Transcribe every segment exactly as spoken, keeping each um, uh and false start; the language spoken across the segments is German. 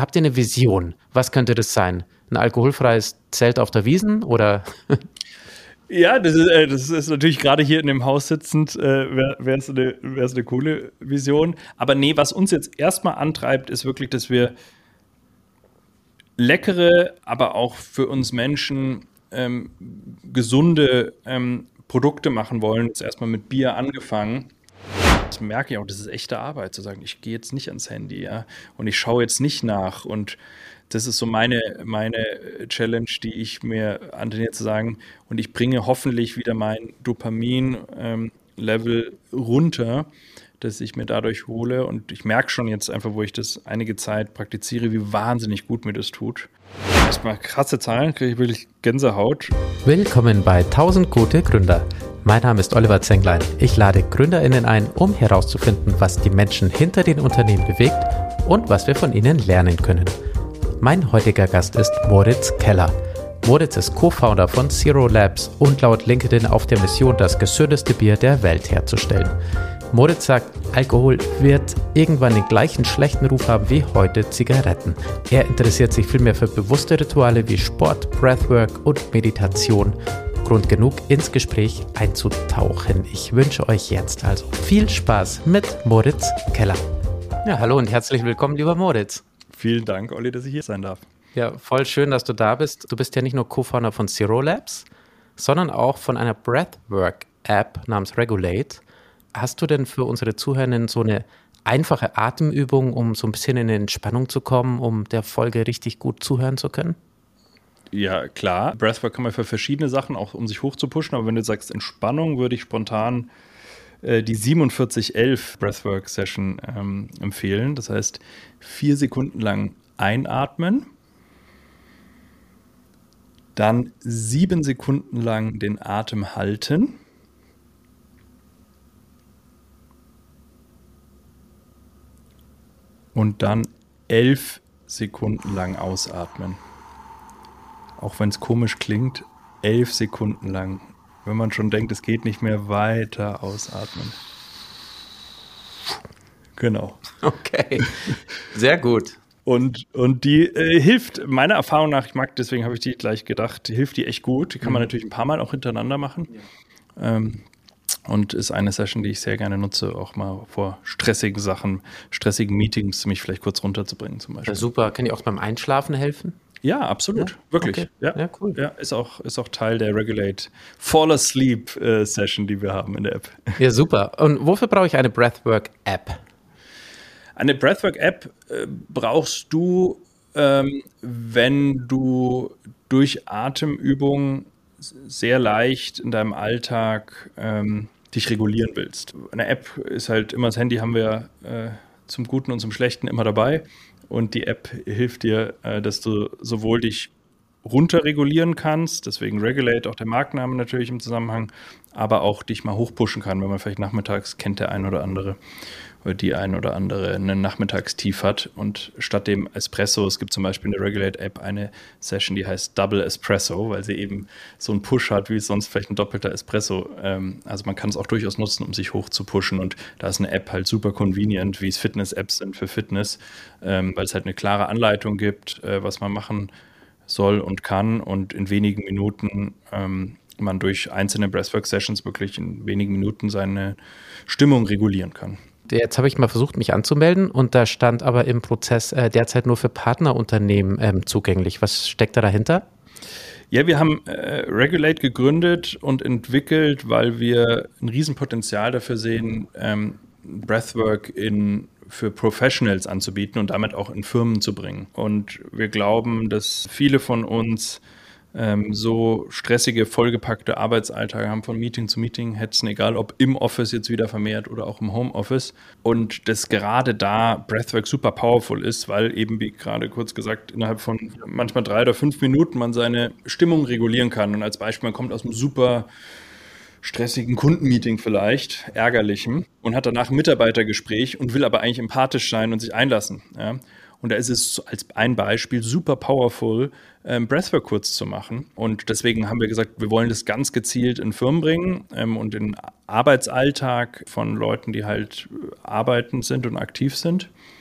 habt ihr eine Vision? Was könnte das sein? Ein alkoholfreies Zelt auf der Wiesn oder? Ja, das ist, äh, das ist natürlich gerade hier in dem Haus sitzend, äh, wäre es eine, wär's eine coole Vision. Aber nee, was uns jetzt erstmal antreibt, ist wirklich, dass wir leckere, aber auch für uns Menschen ähm, gesunde ähm, Produkte machen wollen. Jetzt erstmal mit Bier angefangen. Das merke ich auch, das ist echte Arbeit, zu sagen, ich gehe jetzt nicht ans Handy, ja, und ich schaue jetzt nicht nach. Und das ist so meine, meine Challenge, die ich mir antrainiere zu sagen, und ich bringe hoffentlich wieder mein Dopamin-Level ähm, runter, dass ich mir dadurch hole. Und ich merke schon jetzt einfach, wo ich das einige Zeit praktiziere, wie wahnsinnig gut mir das tut. Erstmal krasse Zahlen, kriege ich wirklich Gänsehaut. Willkommen bei tausend gute Gründer. Mein Name ist Oliver Zenglein. Ich lade GründerInnen ein, um herauszufinden, was die Menschen hinter den Unternehmen bewegt und was wir von ihnen lernen können. Mein heutiger Gast ist Moritz Keller. Moritz ist Co-Founder von Zero Labs und laut LinkedIn auf der Mission, das gesündeste Bier der Welt herzustellen. Moritz sagt, Alkohol wird irgendwann den gleichen schlechten Ruf haben wie heute Zigaretten. Er interessiert sich vielmehr für bewusste Rituale wie Sport, Breathwork und Meditation. Grund genug, ins Gespräch einzutauchen. Ich wünsche euch jetzt also viel Spaß mit Moritz Keller. Ja, hallo und herzlich willkommen, lieber Moritz. Vielen Dank, Olli, dass ich hier sein darf. Ja, voll schön, dass du da bist. Du bist ja nicht nur Co-Founder von Zero Labs, sondern auch von einer Breathwork-App namens Regulate. Hast du denn für unsere Zuhörenden so eine einfache Atemübung, um so ein bisschen in Entspannung zu kommen, um der Folge richtig gut zuhören zu können? Ja, klar. Breathwork kann man für verschiedene Sachen, auch um sich hochzupushen. Aber wenn du sagst Entspannung, würde ich spontan äh, die siebenundvierzig elf Breathwork-Session ähm, empfehlen. Das heißt, vier Sekunden lang einatmen, dann sieben Sekunden lang den Atem halten, und dann elf Sekunden lang ausatmen. Auch wenn es komisch klingt, elf Sekunden lang. Wenn man schon denkt, es geht nicht mehr, weiter ausatmen. Genau. Okay, sehr gut. Und, und die äh, hilft, meiner Erfahrung nach, ich mag, deswegen habe ich die gleich gedacht, hilft die echt gut. Die kann man mhm. natürlich ein paar Mal auch hintereinander machen. Ja. Ähm, und ist eine Session, die ich sehr gerne nutze, auch mal vor stressigen Sachen, stressigen Meetings, mich vielleicht kurz runterzubringen zum Beispiel. Ja, super. Kann die auch beim Einschlafen helfen? Ja, absolut. Ja? Wirklich. Okay. Ja. ja, cool. Ja, ist auch, ist auch Teil der Regulate Fall Asleep äh, Session, die wir haben in der App. Ja, super. Und wofür brauche ich eine Breathwork-App? Eine Breathwork-App äh, brauchst du, ähm, wenn du durch Atemübungen sehr leicht in deinem Alltag ähm, dich regulieren willst. Eine App ist halt immer, das Handy haben wir äh, zum Guten und zum Schlechten immer dabei. Und die App hilft dir, äh, dass du sowohl dich runterregulieren kannst, deswegen Regulate, auch der Markenname natürlich im Zusammenhang, aber auch dich mal hochpushen kann, wenn man vielleicht nachmittags, kennt der ein oder andere oder die ein oder andere einen Nachmittagstief hat. Und statt dem Espresso, es gibt zum Beispiel in der Regulate-App eine Session, die heißt Double Espresso, weil sie eben so einen Push hat, wie sonst vielleicht ein doppelter Espresso. Ähm, also man kann es auch durchaus nutzen, um sich hoch zu pushen. Und da ist eine App halt super convenient, wie es Fitness-Apps sind für Fitness, ähm, weil es halt eine klare Anleitung gibt, äh, was man machen soll und kann. Und in wenigen Minuten ähm, man durch einzelne Breathwork-Sessions wirklich in wenigen Minuten seine Stimmung regulieren kann. Jetzt habe ich mal versucht, mich anzumelden und da stand aber im Prozess äh, derzeit nur für Partnerunternehmen ähm, zugänglich. Was steckt da dahinter? Ja, wir haben äh, Regulate gegründet und entwickelt, weil wir ein Riesenpotenzial dafür sehen, ähm, Breathwork in, für Professionals anzubieten und damit auch in Firmen zu bringen. Und wir glauben, dass viele von uns ähm, so stressige, vollgepackte Arbeitsalltage haben, von Meeting zu Meeting hetzen, egal ob im Office jetzt wieder vermehrt oder auch im Homeoffice. Und dass gerade da Breathwork super powerful ist, weil eben, wie gerade kurz gesagt, innerhalb von manchmal drei oder fünf Minuten man seine Stimmung regulieren kann. Und als Beispiel, man kommt aus einem super stressigen Kundenmeeting vielleicht, ärgerlichem, und hat danach ein Mitarbeitergespräch und will aber eigentlich empathisch sein und sich einlassen. Ja? Und da ist es als ein Beispiel super powerful, ähm, Breathwork kurz zu machen. Und deswegen haben wir gesagt, wir wollen das ganz gezielt in Firmen bringen ähm, und in den Arbeitsalltag von Leuten, die halt arbeitend sind und aktiv sind.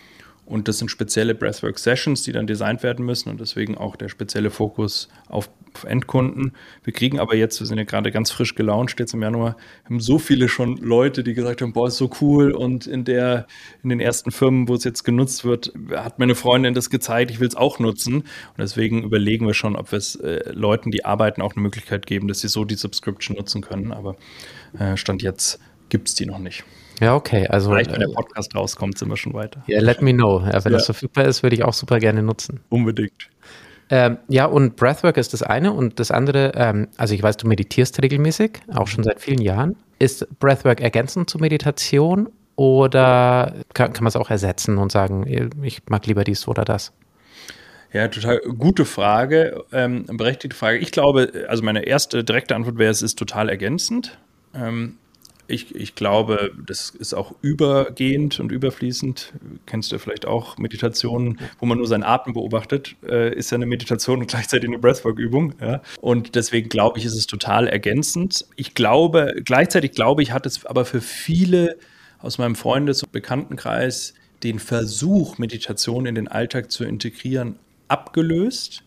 Und das sind spezielle Breathwork-Sessions, die dann designt werden müssen und deswegen auch der spezielle Fokus auf, auf Endkunden. Wir kriegen aber jetzt, wir sind ja gerade ganz frisch gelauncht jetzt im Januar, haben so viele schon Leute, die gesagt haben, boah, ist so cool und in der, in den ersten Firmen, wo es jetzt genutzt wird, hat meine Freundin das gezeigt, ich will es auch nutzen. Und deswegen überlegen wir schon, ob wir es äh, Leuten, die arbeiten, auch eine Möglichkeit geben, dass sie so die Subscription nutzen können. Aber äh, Stand jetzt gibt es die noch nicht. Ja, okay. Also, vielleicht, wenn der Podcast rauskommt, sind wir schon weiter. Ja, let me know. Ja, wenn ja. das verfügbar ist, würde ich auch super gerne nutzen. Unbedingt. Ähm, ja, und Breathwork ist das eine und das andere, ähm, also ich weiß, du meditierst regelmäßig, auch schon seit vielen Jahren. Ist Breathwork ergänzend zur Meditation oder kann, kann man es auch ersetzen und sagen, ich mag lieber dies oder das? Ja, total gute Frage, ähm, berechtigte Frage. Ich glaube, also meine erste direkte Antwort wäre, es ist total ergänzend. Ähm, Ich, ich glaube, das ist auch übergehend und überfließend. Kennst du vielleicht auch Meditationen, wo man nur seinen Atem beobachtet, äh, ist ja eine Meditation und gleichzeitig eine Breathwork-Übung. Ja? Und deswegen glaube ich, ist es total ergänzend. Ich glaube, gleichzeitig glaube ich, hat es aber für viele aus meinem Freundes- und Bekanntenkreis den Versuch, Meditation in den Alltag zu integrieren, abgelöst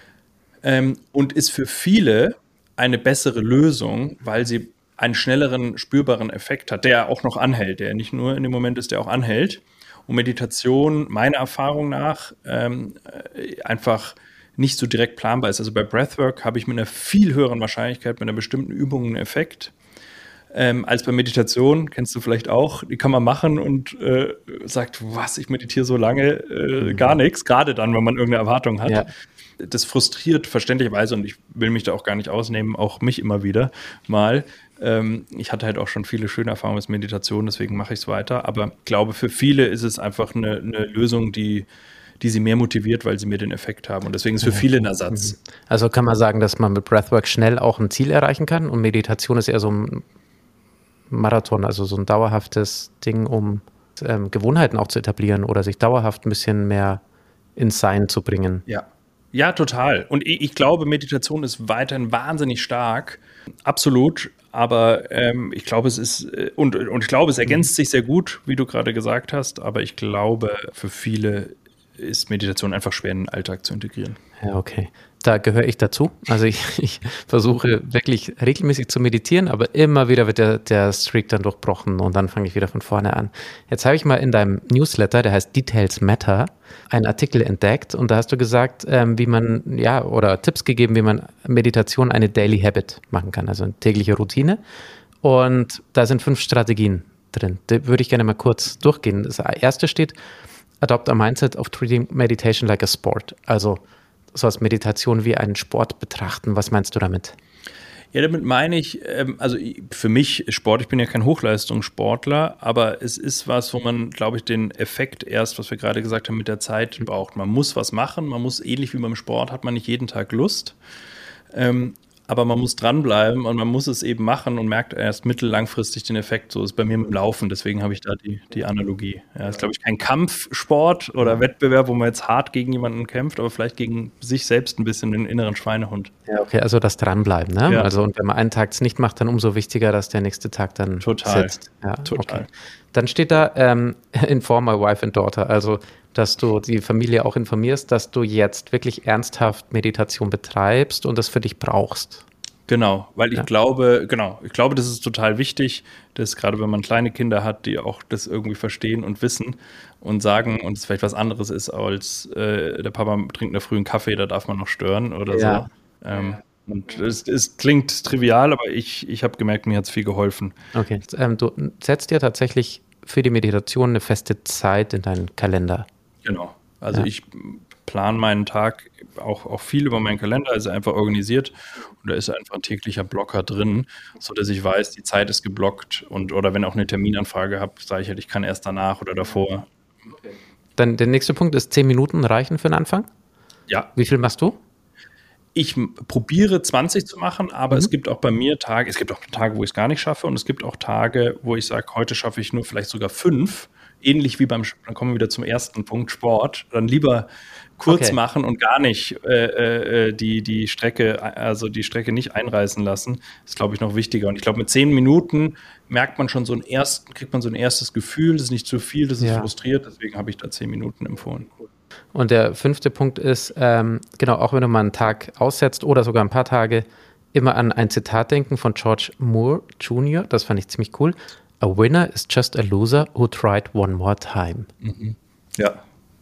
ähm, und ist für viele eine bessere Lösung, weil sie einen schnelleren, spürbaren Effekt hat, der auch noch anhält, der nicht nur in dem Moment ist, der auch anhält. Und Meditation, meiner Erfahrung nach, ähm, einfach nicht so direkt planbar ist. Also bei Breathwork habe ich mit einer viel höheren Wahrscheinlichkeit, mit einer bestimmten Übung einen Effekt, ähm, als bei Meditation, kennst du vielleicht auch, die kann man machen und äh, sagt, was, ich meditiere so lange, äh, gar nichts, gerade dann, wenn man irgendeine Erwartung hat. Ja. Das frustriert verständlicherweise und ich will mich da auch gar nicht ausnehmen, auch mich immer wieder mal. Ähm, ich hatte halt auch schon viele schöne Erfahrungen mit Meditation, deswegen mache ich es weiter. Aber ich glaube, für viele ist es einfach eine, eine Lösung, die, die sie mehr motiviert, weil sie mehr den Effekt haben. Und deswegen ist für viele ein Ersatz. Also kann man sagen, dass man mit Breathwork schnell auch ein Ziel erreichen kann und Meditation ist eher so ein Marathon, also so ein dauerhaftes Ding, um ähm, Gewohnheiten auch zu etablieren oder sich dauerhaft ein bisschen mehr ins Sein zu bringen. Ja. Ja, total. Und ich, ich glaube, Meditation ist weiterhin wahnsinnig stark. Absolut. Aber ähm, ich glaube, es ist, und, und ich glaube, es ergänzt sich sehr gut, wie du gerade gesagt hast. Aber ich glaube, für viele ist Meditation einfach schwer in den Alltag zu integrieren. Ja, okay. Da gehöre ich dazu. Also ich, ich versuche wirklich regelmäßig zu meditieren, aber immer wieder wird der, der Streak dann durchbrochen und dann fange ich wieder von vorne an. Jetzt habe ich mal in deinem Newsletter, der heißt Details Matter, einen Artikel entdeckt und da hast du gesagt, ähm, wie man, ja, oder Tipps gegeben, wie man Meditation eine Daily Habit machen kann, also eine tägliche Routine. Und da sind fünf Strategien drin. Die würde ich gerne mal kurz durchgehen. Das erste steht, Adopt a mindset of treating meditation like a sport. Also so als Meditation wie einen Sport betrachten. Was meinst du damit? Ja, damit meine ich, ähm, also für mich Sport, ich bin ja kein Hochleistungssportler, aber es ist was, wo man, glaube ich, den Effekt erst, was wir gerade gesagt haben, mit der Zeit braucht. Man muss was machen, man muss, ähnlich wie beim Sport, hat man nicht jeden Tag Lust, ähm, aber man muss dranbleiben und man muss es eben machen und merkt erst mittellangfristig den Effekt. So ist bei mir mit dem Laufen, deswegen habe ich da die, die Analogie. Ja, das ist, glaube ich, kein Kampfsport oder Wettbewerb, wo man jetzt hart gegen jemanden kämpft, aber vielleicht gegen sich selbst ein bisschen den inneren Schweinehund. Ja, okay, also das Dranbleiben, ne? Ja. Also und wenn man einen Tag es nicht macht, dann umso wichtiger, dass der nächste Tag dann Total. sitzt. Ja, Total. Okay. Dann steht da, ähm, inform my wife and daughter, also dass du die Familie auch informierst, dass du jetzt wirklich ernsthaft Meditation betreibst und das für dich brauchst. Genau, weil ich Ja. glaube, genau, ich glaube, das ist total wichtig, dass gerade wenn man kleine Kinder hat, die auch das irgendwie verstehen und wissen und sagen und es vielleicht was anderes ist als äh, der Papa trinkt in der frühen Kaffee, da darf man noch stören oder Ja. so. Ähm, und es, es klingt trivial, aber ich, ich habe gemerkt, mir hat es viel geholfen. Okay, ähm, du setzt dir tatsächlich für die Meditation eine feste Zeit in deinen Kalender. Genau. Also Ja. ich plane meinen Tag auch, auch viel über meinen Kalender, also einfach organisiert und da ist einfach ein täglicher Blocker drin, sodass ich weiß, die Zeit ist geblockt und oder wenn auch eine Terminanfrage habe, sage ich halt, ich kann erst danach oder davor. Dann der nächste Punkt ist, zehn Minuten reichen für den Anfang. Ja, Wie viel machst du? ich m- probiere zwanzig zu machen, aber Mhm. es gibt auch bei mir Tage, es gibt auch Tage, wo ich es gar nicht schaffe und es gibt auch Tage, wo ich sage, heute schaffe ich nur vielleicht sogar fünf. Ähnlich wie beim, Sch- dann kommen wir wieder zum ersten Punkt, Sport. Dann lieber kurz Okay. machen und gar nicht äh, äh, die, die Strecke, also die Strecke nicht einreißen lassen. Das ist, glaube ich, noch wichtiger. Und ich glaube, mit zehn Minuten merkt man schon so einen ersten, kriegt man so ein erstes Gefühl, das ist nicht zu viel, das ist Ja. frustriert, deswegen habe ich da zehn Minuten empfohlen. Und der fünfte Punkt ist, ähm, genau, auch wenn du mal einen Tag aussetzt oder sogar ein paar Tage, immer an ein Zitat denken von George Moore Junior Das fand ich ziemlich cool. A winner is just a loser who tried one more time. Ja.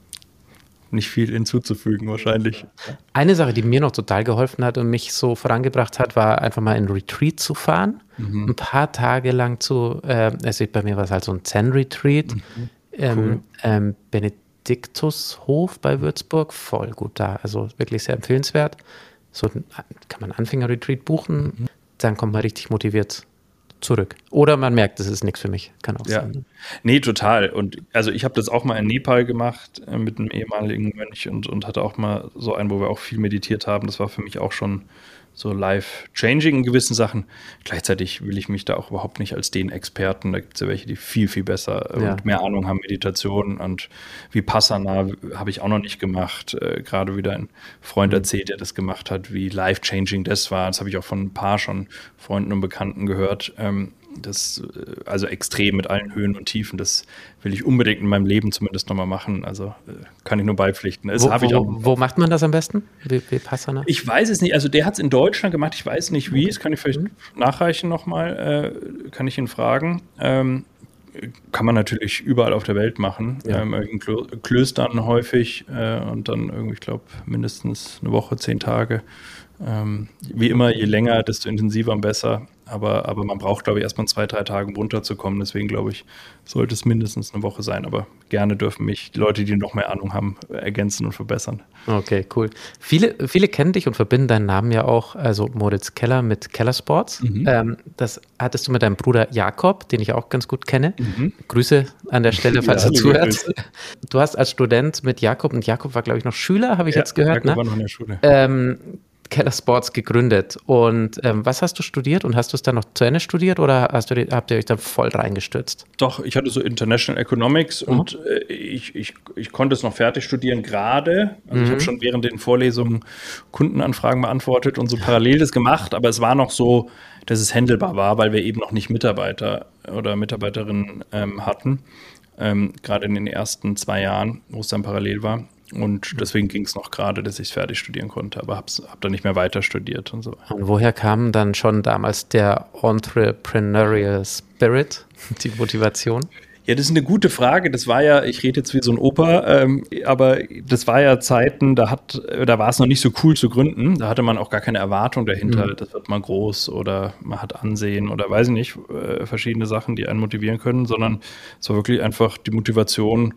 Nicht viel hinzuzufügen, wahrscheinlich. Eine Sache, die mir noch total geholfen hat und mich so vorangebracht hat, war einfach mal in Retreat zu fahren. Mhm. Ein paar Tage lang zu, äh, also bei mir war es halt so ein Zen-Retreat. Mhm. Ähm, Cool. ähm, Benediktushof bei Würzburg, voll gut da. Also wirklich sehr empfehlenswert. So ein- kann man Anfänger-Retreat buchen, Mhm. dann kommt man richtig motiviert zurück. Oder man merkt, das ist nichts für mich. Kann auch Ja. sein. Nee, total. Und also ich habe das auch mal in Nepal gemacht äh, mit einem ehemaligen Mönch und, und hatte auch mal so einen, wo wir auch viel meditiert haben. Das war für mich auch schon so life-changing in gewissen Sachen. Gleichzeitig will ich mich da auch überhaupt nicht als den Experten, da gibt es ja welche, die viel, viel besser äh, Ja. und mehr Ahnung haben, Meditation und Vipassana habe ich auch noch nicht gemacht. Äh, gerade wieder ein Freund erzählt, der das gemacht hat, wie life-changing das war. Das habe ich auch von ein paar schon Freunden und Bekannten gehört. Ähm, das, äh, also extrem mit allen Höhen und Tiefen, das will ich unbedingt in meinem Leben zumindest nochmal machen. Also äh, kann ich nur beipflichten. Das Wo, habe ich wo, auch. wo macht man das am besten? Wie, wie Passana? Ich weiß es nicht. Also der hat es in Deutschland gemacht. Ich weiß nicht wie. Das kann ich vielleicht nachreichen nochmal. Äh, kann ich ihn fragen. Ähm, kann man natürlich überall auf der Welt machen. Ja. Ähm, in Klö Klöstern häufig äh, und dann irgendwie, ich glaube, mindestens eine Woche, zehn Tage. Ähm, wie immer, je länger, desto intensiver und besser. Aber, aber man braucht, glaube ich, erstmal zwei, drei Tage, um runterzukommen. Deswegen, glaube ich, sollte es mindestens eine Woche sein. Aber gerne dürfen mich die Leute, die noch mehr Ahnung haben, ergänzen und verbessern. Okay, cool. Viele, viele kennen dich und verbinden deinen Namen ja auch, also Moritz Keller mit Keller Sports. Mhm. Ähm, das hattest du mit deinem Bruder Jakob, den ich auch ganz gut kenne. Mhm. Grüße an der Stelle, falls Ja, er liebe zuhört. Grüße. Du hast als Student mit Jakob, und Jakob war, glaube ich, noch Schüler, habe ich Ja, jetzt gehört, Jakob ne? war noch in der Schule. ähm, Keller Sports gegründet. Und ähm, was hast du studiert? Und hast du es dann noch zu Ende studiert oder hast du, die- habt ihr euch dann voll reingestürzt? Doch, ich hatte so International Economics und äh, ich, ich, ich konnte es noch fertig studieren gerade. Also ich habe schon während den Vorlesungen Kundenanfragen beantwortet und so parallel das gemacht, aber es war noch so, dass es handelbar war, weil wir eben noch nicht Mitarbeiter oder Mitarbeiterinnen ähm, hatten. Ähm, gerade in den ersten zwei Jahren, wo es dann parallel war. Und deswegen ging es noch gerade, dass ich es fertig studieren konnte, aber habe hab dann nicht mehr weiter studiert und so. Und woher kam dann schon damals der Entrepreneurial Spirit, die Motivation? Ja, das ist eine gute Frage. Das war ja, ich rede jetzt wie so ein Opa, ähm, aber das war ja Zeiten, da hat, da war es noch nicht so cool zu gründen. Da hatte man auch gar keine Erwartung dahinter, Mhm. das wird mal groß oder man hat Ansehen oder weiß ich nicht, äh, verschiedene Sachen, die einen motivieren können, sondern es war wirklich einfach die Motivation.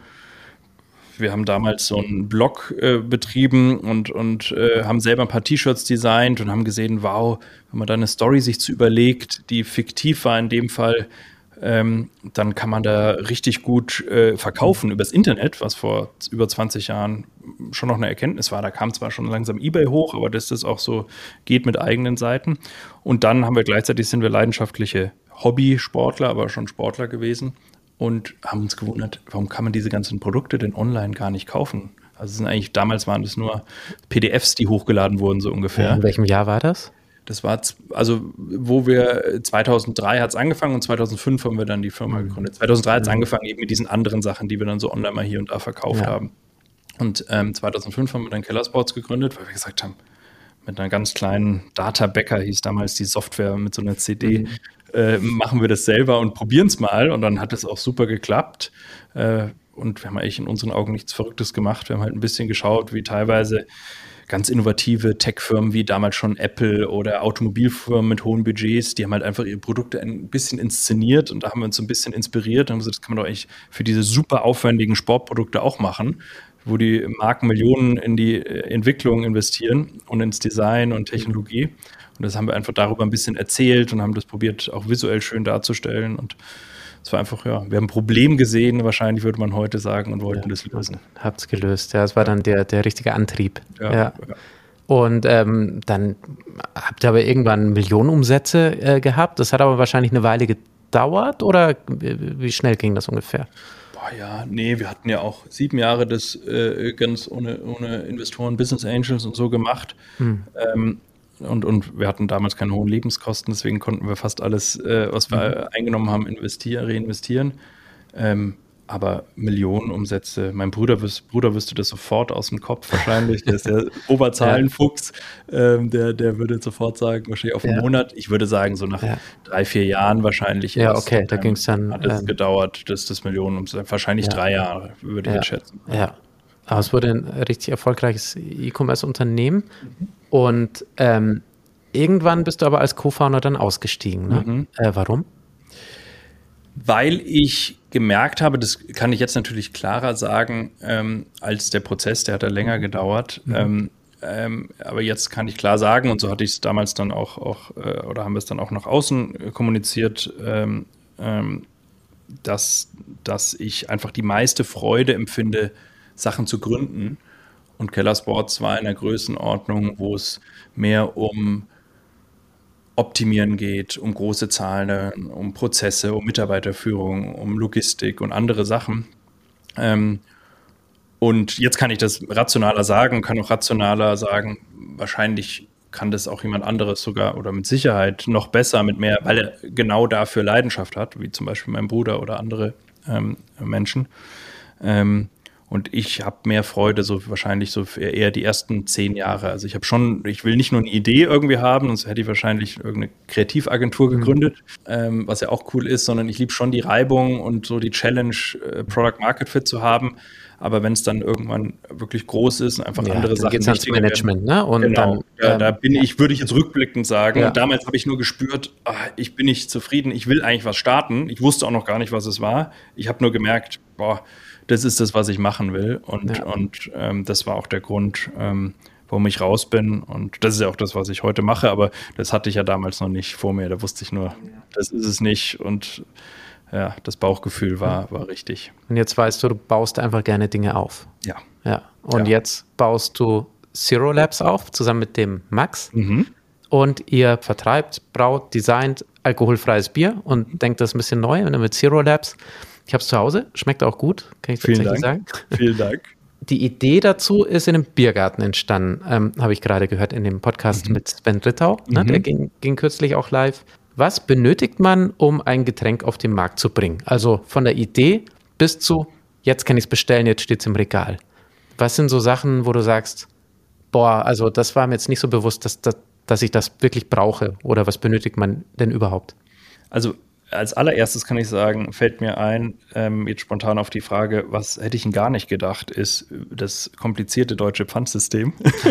Wir haben damals so einen Blog äh, betrieben und, und äh, haben selber ein paar T-Shirts designt und haben gesehen, wow, wenn man da eine Story sich zu überlegt, die fiktiv war in dem Fall, ähm, dann kann man da richtig gut äh, verkaufen übers Internet, was vor über zwanzig Jahren schon noch eine Erkenntnis war. Da kam zwar schon langsam eBay hoch, aber dass das auch so geht mit eigenen Seiten. Und dann haben wir gleichzeitig, sind wir leidenschaftliche Hobbysportler, aber schon Sportler gewesen. Und haben uns gewundert, warum kann man diese ganzen Produkte denn online gar nicht kaufen? Also es sind eigentlich, damals waren das nur P D Fs, die hochgeladen wurden, so ungefähr. In welchem Jahr war das? Das war, z- also wo wir, zweitausenddrei hat es angefangen und zweitausendfünf haben wir dann die Firma gegründet. zweitausenddrei hat es angefangen eben mit diesen anderen Sachen, die wir dann so online mal hier und da verkauft Ja. haben. Und ähm, zweitausendfünf haben wir dann Keller Sports gegründet, weil wir gesagt haben, mit einer ganz kleinen Data Bäcker hieß damals die Software mit so einer C D, äh, machen wir das selber und probieren es mal. Und dann hat es auch super geklappt. Äh, und wir haben eigentlich in unseren Augen nichts Verrücktes gemacht. Wir haben halt ein bisschen geschaut, wie teilweise ganz innovative Tech-Firmen wie damals schon Apple oder Automobilfirmen mit hohen Budgets, die haben halt einfach ihre Produkte ein bisschen inszeniert und da haben wir uns so ein bisschen inspiriert und haben gesagt, das kann man doch eigentlich für diese super aufwendigen Sportprodukte auch machen, wo die Marken Millionen in die äh, Entwicklung investieren und ins Design und Technologie. Und das haben wir einfach darüber ein bisschen erzählt und haben das probiert, auch visuell schön darzustellen. Und es war einfach, ja, wir haben ein Problem gesehen, wahrscheinlich würde man heute sagen, und wollten das lösen. Habt's gelöst, ja. Es war dann der, der richtige Antrieb. Ja, Ja. ja. Und ähm, dann habt ihr aber irgendwann Millionenumsätze äh, gehabt. Das hat aber wahrscheinlich eine Weile gedauert oder wie wie schnell ging das ungefähr? Boah, ja, nee, wir hatten ja auch sieben Jahre das äh, ganz ohne, ohne Investoren, Business Angels und so gemacht. Hm. Ähm, und, und wir hatten damals keine hohen Lebenskosten, deswegen konnten wir fast alles, äh, was wir mhm. eingenommen haben, investieren, reinvestieren. Ähm, aber Millionenumsätze, mein Bruder, Bruder wüsste das sofort aus dem Kopf wahrscheinlich, der ist der Oberzahlenfuchs, ähm, der, der würde sofort sagen, wahrscheinlich auf einen ja. Monat, ich würde sagen, so nach ja. drei, vier Jahren wahrscheinlich. Ja, erst, okay, da ähm, ging es dann. Hat es ähm, gedauert, dass das Millionenumsätze, wahrscheinlich ja. drei Jahre, würde ja. ich jetzt schätzen. Ja, aber es wurde ein richtig erfolgreiches E-Commerce-Unternehmen mhm. und ähm, irgendwann bist du aber als Co-Founder dann ausgestiegen, ne? Mhm. Äh, warum? Weil ich gemerkt habe, das kann ich jetzt natürlich klarer sagen, ähm, als der Prozess, der hat ja länger gedauert. Mhm. Ähm, ähm, aber jetzt kann ich klar sagen, und so hatte ich es damals dann auch, auch äh, oder haben wir es dann auch nach außen äh, kommuniziert, ähm, ähm, dass, dass ich einfach die meiste Freude empfinde, Sachen zu gründen. Und Keller Sports war in einer Größenordnung, wo es mehr um Optimieren geht, um große Zahlen, um Prozesse, um Mitarbeiterführung, um Logistik und andere Sachen. Ähm, und jetzt kann ich das rationaler sagen, kann auch rationaler sagen, wahrscheinlich kann das auch jemand anderes sogar oder mit Sicherheit noch besser, mit mehr, weil er genau dafür Leidenschaft hat, wie zum Beispiel mein Bruder oder andere ähm, Menschen. Ähm, Und ich habe mehr Freude, so wahrscheinlich so für eher die ersten zehn Jahre. Also ich habe schon, ich will nicht nur eine Idee irgendwie haben, sonst hätte ich wahrscheinlich irgendeine Kreativagentur gegründet, mhm. ähm, was ja auch cool ist, sondern ich liebe schon die Reibung und so die Challenge, äh, Product Market Fit zu haben. Aber wenn es dann irgendwann wirklich groß ist und einfach ja, andere Sachen geht's ans Management, ne? Und genau, dann, ähm, da bin ich, würde ich jetzt rückblickend sagen. Ja. Damals habe ich nur gespürt, ach, ich bin nicht zufrieden, ich will eigentlich was starten. Ich wusste auch noch gar nicht, was es war. Ich habe nur gemerkt, boah, das ist das, was ich machen will. Und, ja. und ähm, das war auch der Grund, ähm, warum ich raus bin. Und das ist ja auch das, was ich heute mache. Aber das hatte ich ja damals noch nicht vor mir. Da wusste ich nur, das ist es nicht. Und ja, das Bauchgefühl war, war richtig. Und jetzt weißt du, du baust einfach gerne Dinge auf. Ja. ja. Und ja. jetzt baust du Zero Labs auf, zusammen mit dem Max. Mhm. Und ihr vertreibt, braut, designt alkoholfreies Bier und denkt das ein bisschen neu. Und dann mit Zero Labs. Ich habe es zu Hause, schmeckt auch gut, kann ich Vielen tatsächlich Dank. sagen. Vielen Dank. Die Idee dazu ist in einem Biergarten entstanden, ähm, habe ich gerade gehört in dem Podcast mhm. mit Sven Rittau, ne? mhm. der ging, ging kürzlich auch live. Was benötigt man, um ein Getränk auf den Markt zu bringen? Also von der Idee bis zu, jetzt kann ich es bestellen, jetzt steht es im Regal. Was sind so Sachen, wo du sagst, boah, also das war mir jetzt nicht so bewusst, dass, dass, dass ich das wirklich brauche, oder was benötigt man denn überhaupt? Also als allererstes kann ich sagen, fällt mir ein, ähm, jetzt spontan auf die Frage, was hätte ich denn gar nicht gedacht, ist das komplizierte deutsche Pfandsystem.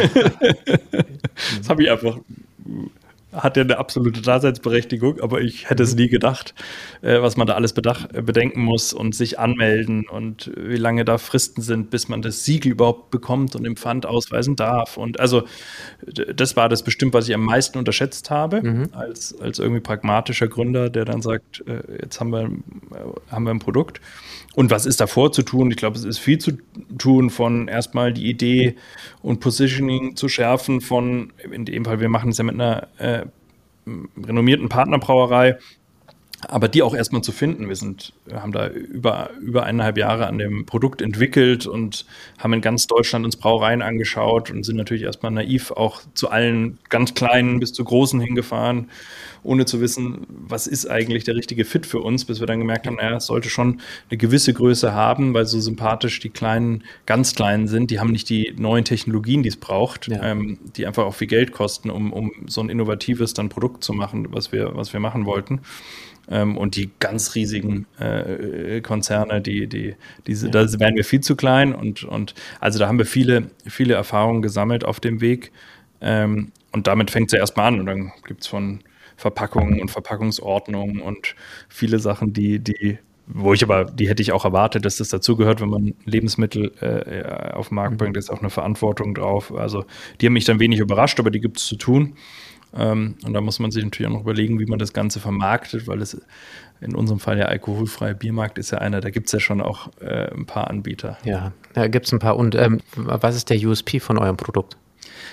Das habe ich einfach, hat ja eine absolute Daseinsberechtigung, aber ich hätte es nie gedacht, äh, was man da alles bedach, bedenken muss und sich anmelden und wie lange da Fristen sind, bis man das Siegel überhaupt bekommt und im Pfand ausweisen darf. Und also das war das bestimmt, was ich am meisten unterschätzt habe, mhm. als, als irgendwie pragmatischer Gründer, der dann sagt, äh, jetzt haben wir, äh, haben wir ein Produkt. Und was ist davor zu tun? Ich glaube, es ist viel zu tun, von erstmal die Idee und Positioning zu schärfen von, in dem Fall, wir machen es ja mit einer äh, renommierten Partnerbrauerei, aber die auch erstmal zu finden. Wir sind, wir haben da über, über eineinhalb Jahre an dem Produkt entwickelt und haben in ganz Deutschland uns Brauereien angeschaut und sind natürlich erstmal naiv auch zu allen ganz kleinen bis zu großen hingefahren, ohne zu wissen, was ist eigentlich der richtige Fit für uns, bis wir dann gemerkt haben, naja, es sollte schon eine gewisse Größe haben, weil so sympathisch die kleinen, ganz kleinen sind, die haben nicht die neuen Technologien, die es braucht, ja. ähm, die einfach auch viel Geld kosten, um, um so ein innovatives dann Produkt zu machen, was wir, was wir machen wollten. Ähm, und die ganz riesigen äh, Konzerne, die, die, diese, ja. da wären wir viel zu klein. Und, und also da haben wir viele, viele Erfahrungen gesammelt auf dem Weg. Ähm, und damit fängt es ja erstmal an. Und dann gibt es von Verpackungen und Verpackungsordnungen und viele Sachen, die, die, wo ich aber, die hätte ich auch erwartet, dass das dazugehört, wenn man Lebensmittel äh, auf den Markt bringt, ist auch eine Verantwortung drauf. Also die haben mich dann wenig überrascht, aber die gibt es zu tun. Um, und da muss man sich natürlich auch noch überlegen, wie man das Ganze vermarktet, weil es in unserem Fall ja alkoholfreier Biermarkt ist ja einer, da gibt es ja schon auch äh, ein paar Anbieter. Ja, da gibt es ein paar. Und ähm, was ist der U S P von eurem Produkt?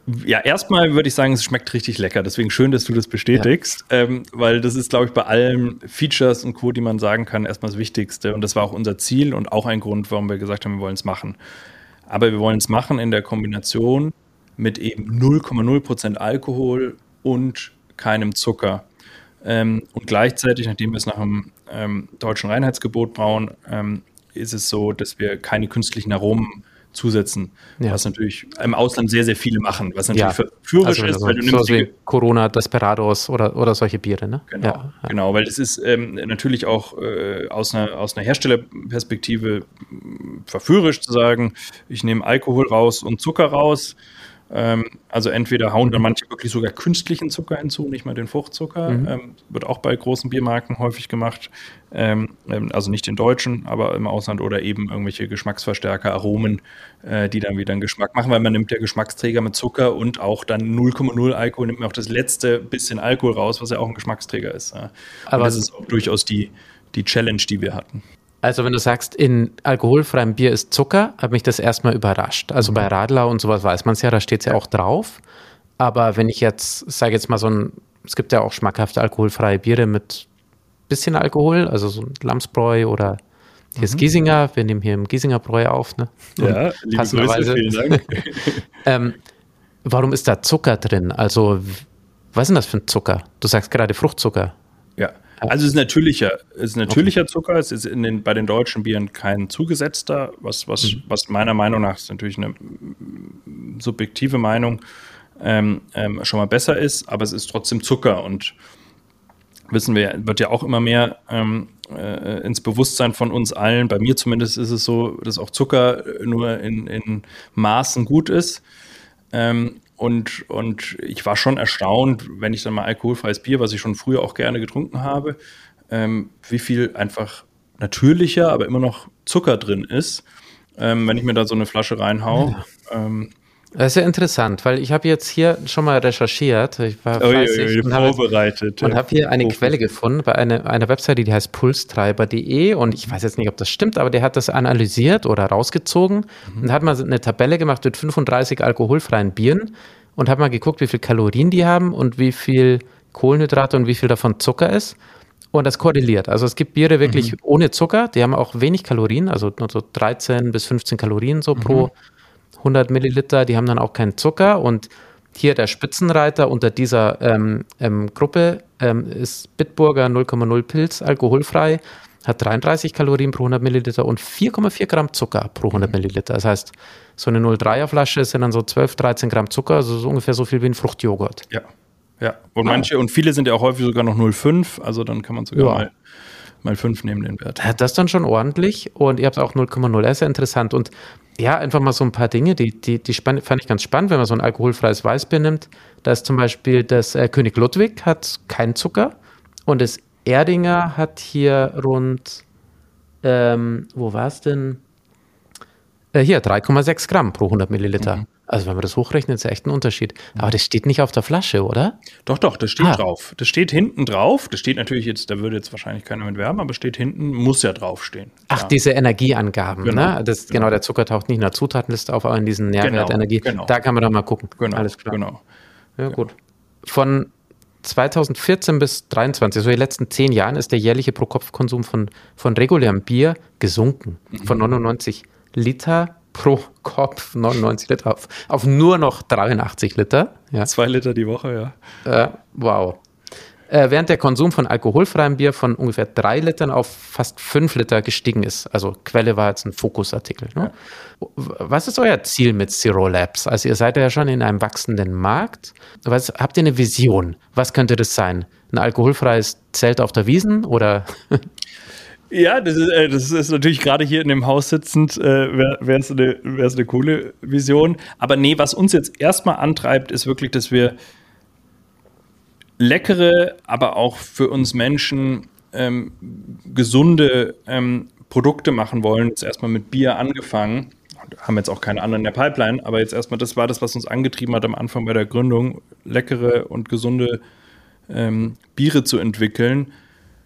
Ja, erstmal würde ich sagen, es schmeckt richtig lecker. Deswegen schön, dass du das bestätigst, ja. ähm, weil das ist, glaube ich, bei allen Features und Co., die man sagen kann, erstmal das Wichtigste. Und das war auch unser Ziel und auch ein Grund, warum wir gesagt haben, wir wollen es machen. Aber wir wollen es machen in der Kombination mit eben null Komma null Prozent Alkohol und keinem Zucker. Ähm, und gleichzeitig, nachdem wir es nach dem ähm, deutschen Reinheitsgebot brauen, ähm, ist es so, dass wir keine künstlichen Aromen zusetzen, ja. was natürlich im Ausland sehr, sehr viele machen, was natürlich ja. verführerisch also, ist, weil du nimmst so wie Corona, Desperados oder, oder solche Biere, ne? Genau, ja. genau, weil das ist ähm, natürlich auch äh, aus, einer, aus einer Herstellerperspektive verführerisch zu sagen, ich nehme Alkohol raus und Zucker raus. Ähm, also entweder hauen dann manche wirklich sogar künstlichen Zucker hinzu, nicht mal den Fruchtzucker. Mhm. Ähm, wird auch bei großen Biermarken häufig gemacht. Ähm, also nicht den deutschen, aber im Ausland oder eben irgendwelche Geschmacksverstärker, Aromen, äh, die dann wieder einen Geschmack machen, weil man nimmt ja Geschmacksträger mit Zucker und auch dann null Komma null Alkohol, nimmt man auch das letzte bisschen Alkohol raus, was ja auch ein Geschmacksträger ist. Ja. Aber das ist auch durchaus die, die Challenge, die wir hatten. Also wenn du sagst, in alkoholfreiem Bier ist Zucker, hat mich das erstmal überrascht. Also mhm. bei Radler und sowas weiß man es ja, da steht es ja auch drauf. Aber wenn ich jetzt, sage jetzt mal so ein, es gibt ja auch schmackhafte alkoholfreie Biere mit bisschen Alkohol, also so ein Lamsbräu oder hier ist mhm. Giesinger, wir nehmen hier im Giesinger Bräu auf. Ne? Ja, liebe Grüße, vielen Dank. ähm, warum ist da Zucker drin? Also was ist denn das für ein Zucker? Du sagst gerade Fruchtzucker. Ja. Also es ist natürlicher, es ist natürlicher okay. Zucker, es ist in den, bei den deutschen Bieren kein zugesetzter, was, was, mhm. was meiner Meinung nach, ist natürlich eine subjektive Meinung, ähm, ähm, schon mal besser ist, aber es ist trotzdem Zucker und wissen wir, wird ja auch immer mehr ähm, äh, ins Bewusstsein von uns allen, bei mir zumindest ist es so, dass auch Zucker nur in, in Maßen gut ist. Ähm, Und, und ich war schon erstaunt, wenn ich dann mal alkoholfreies Bier, was ich schon früher auch gerne getrunken habe, ähm, wie viel einfach natürlicher, aber immer noch Zucker drin ist, ähm, wenn ich mir da so eine Flasche reinhau. Ja. Ähm, das ist ja interessant, weil ich habe jetzt hier schon mal recherchiert, ich war fleißig oh, und vorbereitet. habe hab hier eine Profi. Quelle gefunden bei einer, einer Webseite, die heißt pulstreiber punkt de und ich weiß jetzt nicht, ob das stimmt, aber der hat das analysiert oder rausgezogen mhm. und hat mal eine Tabelle gemacht mit fünfunddreißig alkoholfreien Bieren und hat mal geguckt, wie viel Kalorien die haben und wie viel Kohlenhydrate und wie viel davon Zucker ist. Und das korreliert. Also es gibt Biere wirklich mhm. ohne Zucker, die haben auch wenig Kalorien, also nur so dreizehn bis fünfzehn Kalorien so mhm. pro hundert Milliliter, die haben dann auch keinen Zucker und hier der Spitzenreiter unter dieser ähm, ähm, Gruppe ähm, ist Bitburger null Komma null Pilz, alkoholfrei, hat dreiunddreißig Kalorien pro hundert Milliliter und vier Komma vier Gramm Zucker pro hundert Milliliter. Das heißt, so eine null Komma drei er Flasche sind dann so zwölf, dreizehn Gramm Zucker, also so ungefähr so viel wie ein Fruchtjoghurt. Ja, ja. Und manche, und viele sind ja auch häufig sogar noch null Komma fünf, also dann kann man sogar ja. mal mal fünf nehmen den Wert. Das ist dann schon ordentlich und ihr habt auch null Komma null, das ist ja interessant und ja, einfach mal so ein paar Dinge, die, die, die spann- fand ich ganz spannend, wenn man so ein alkoholfreies Weißbier nimmt. Da ist zum Beispiel das äh, König Ludwig hat keinen Zucker und das Erdinger hat hier rund, ähm, wo war es denn? Äh, hier, drei Komma sechs Gramm pro hundert Milliliter. Mhm. Also wenn man das hochrechnet, ist ja echt ein Unterschied. Aber das steht nicht auf der Flasche, oder? Doch, doch, das steht ah. drauf. Das steht hinten drauf. Das steht natürlich jetzt, da würde jetzt wahrscheinlich keiner mit werben, aber steht hinten, muss ja draufstehen. Ach, ja. diese Energieangaben, genau. ne? Das, genau, der Zucker taucht nicht in der Zutatenliste auf, aber in diesen Nährwertenergie. Genau, genau. Da kann man doch mal gucken. Genau, alles klar. Genau. Ja, gut. Von zweitausendvierzehn bis dreiundzwanzig, so in den letzten zehn Jahren, ist der jährliche Pro-Kopf-Konsum von, von regulärem Bier gesunken. Mhm. Von neunundneunzig Liter pro Kopf, neunundneunzig Liter, auf, auf nur noch dreiundachtzig Liter. Ja. Zwei Liter die Woche, ja. Äh, wow. Äh, während der Konsum von alkoholfreiem Bier von ungefähr drei Litern auf fast fünf Liter gestiegen ist. Also Quelle war jetzt ein Fokusartikel. Ne? Ja. Was ist euer Ziel mit Zero Labs? Also ihr seid ja schon in einem wachsenden Markt. Was, habt ihr eine Vision? Was könnte das sein? Ein alkoholfreies Zelt auf der Wiesn oder... Ja, das ist, äh, das ist natürlich gerade hier in dem Haus sitzend, äh, wäre es eine, wär's eine coole Vision. Aber nee, was uns jetzt erstmal antreibt, ist wirklich, dass wir leckere, aber auch für uns Menschen ähm, gesunde ähm, Produkte machen wollen. Jetzt erstmal mit Bier angefangen. Haben jetzt auch keine anderen in der Pipeline, aber jetzt erstmal, das war das, was uns angetrieben hat am Anfang bei der Gründung, leckere und gesunde ähm, Biere zu entwickeln.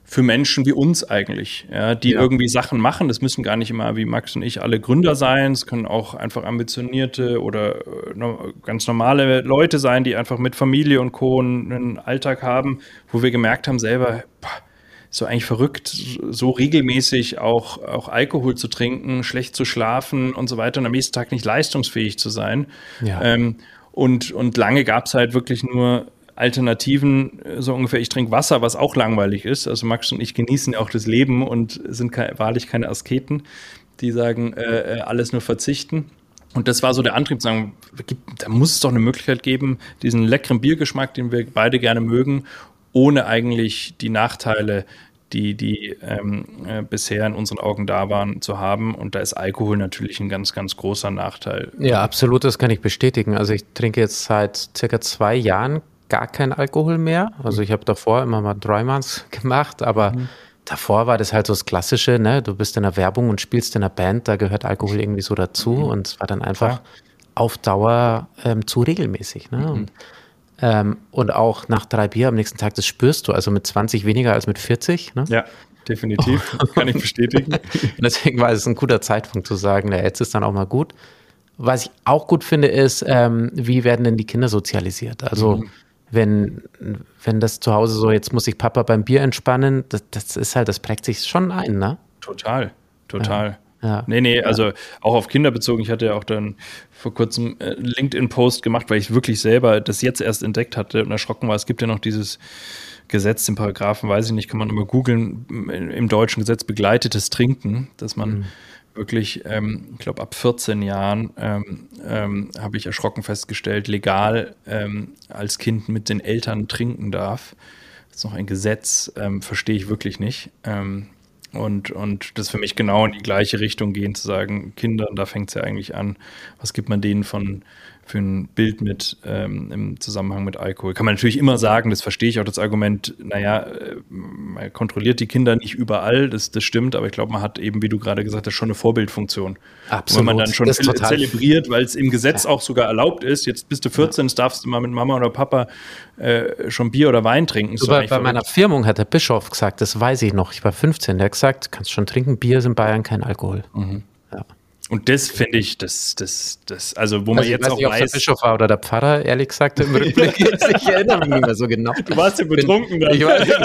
für Menschen wie uns eigentlich, ja, die ja. irgendwie Sachen machen. Das müssen gar nicht immer wie Max und ich alle Gründer sein. Es können auch einfach ambitionierte oder äh, ganz normale Leute sein, die einfach mit Familie und Co. einen Alltag haben, wo wir gemerkt haben selber, boah, so eigentlich verrückt, so regelmäßig auch, auch Alkohol zu trinken, schlecht zu schlafen und so weiter und am nächsten Tag nicht leistungsfähig zu sein. Ja. Ähm, und, und lange gab es halt wirklich nur Alternativen, so ungefähr, ich trinke Wasser, was auch langweilig ist. Also Max und ich genießen ja auch das Leben und sind ke- wahrlich keine Asketen, die sagen, äh, alles nur verzichten. Und das war so der Antrieb, zu sagen, da muss es doch eine Möglichkeit geben, diesen leckeren Biergeschmack, den wir beide gerne mögen, ohne eigentlich die Nachteile, die, die ähm, äh, bisher in unseren Augen da waren, zu haben. Und da ist Alkohol natürlich ein ganz, ganz großer Nachteil. Ja, absolut, das kann ich bestätigen. Also ich trinke jetzt seit circa zwei Jahren gar kein Alkohol mehr. Also ich habe davor immer mal Dreimanns gemacht, aber mhm. davor war das halt so das Klassische, ne? Du bist in einer Werbung und spielst in einer Band, da gehört Alkohol irgendwie so dazu mhm. und es war dann einfach ja. auf Dauer ähm, zu regelmäßig. Ne? Mhm. Und, ähm, und auch nach drei Bier am nächsten Tag, das spürst du, also mit zwanzig weniger als mit vierzig. Ne? Ja, definitiv, oh. kann ich bestätigen. Und deswegen war es ein guter Zeitpunkt zu sagen, ja, jetzt ist dann auch mal gut. Was ich auch gut finde, ist, ähm, wie werden denn die Kinder sozialisiert? Also mhm. Wenn, wenn das zu Hause so, jetzt muss sich Papa beim Bier entspannen, das, das ist halt, das prägt sich schon ein, ne? Total, total. Ja. Ja. Nee, nee, also auch auf Kinder bezogen. Ich hatte ja auch dann vor kurzem einen LinkedIn-Post gemacht, weil ich wirklich selber das jetzt erst entdeckt hatte und erschrocken war. Es gibt ja noch dieses Gesetz, den Paragraphen, weiß ich nicht, kann man immer googeln, im deutschen Gesetz begleitetes Trinken, dass man mhm. wirklich, ähm, ich glaube, ab vierzehn Jahren ähm, ähm, habe ich erschrocken festgestellt, legal ähm, als Kind mit den Eltern trinken darf. Das ist noch ein Gesetz, ähm, verstehe ich wirklich nicht. Ähm, und, und das für mich genau in die gleiche Richtung gehen, zu sagen, Kindern, da fängt es ja eigentlich an, was gibt man denen von für ein Bild mit ähm, im Zusammenhang mit Alkohol. Kann man natürlich immer sagen, das verstehe ich auch, das Argument, naja, man kontrolliert die Kinder nicht überall, das, das stimmt, aber ich glaube, man hat eben, wie du gerade gesagt hast, schon eine Vorbildfunktion. Absolut. Und wenn man dann schon zelebriert, weil es im Gesetz ja. auch sogar erlaubt ist, jetzt bist du vierzehn, ja. jetzt darfst du mal mit Mama oder Papa äh, schon Bier oder Wein trinken. So, bei bei meiner Firmung hat der Bischof gesagt, das weiß ich noch, ich war fünfzehn, der hat gesagt, kannst schon trinken, Bier ist in Bayern kein Alkohol. Mhm. Ja. Und das finde ich, das, das, das, also wo man also jetzt weiß auch nicht, weiß. Ob der Bischof war oder der Pfarrer, ehrlich gesagt, im Rückblick. Ich erinnere mich nicht mehr so genau. Du warst ja betrunken dann. Ich,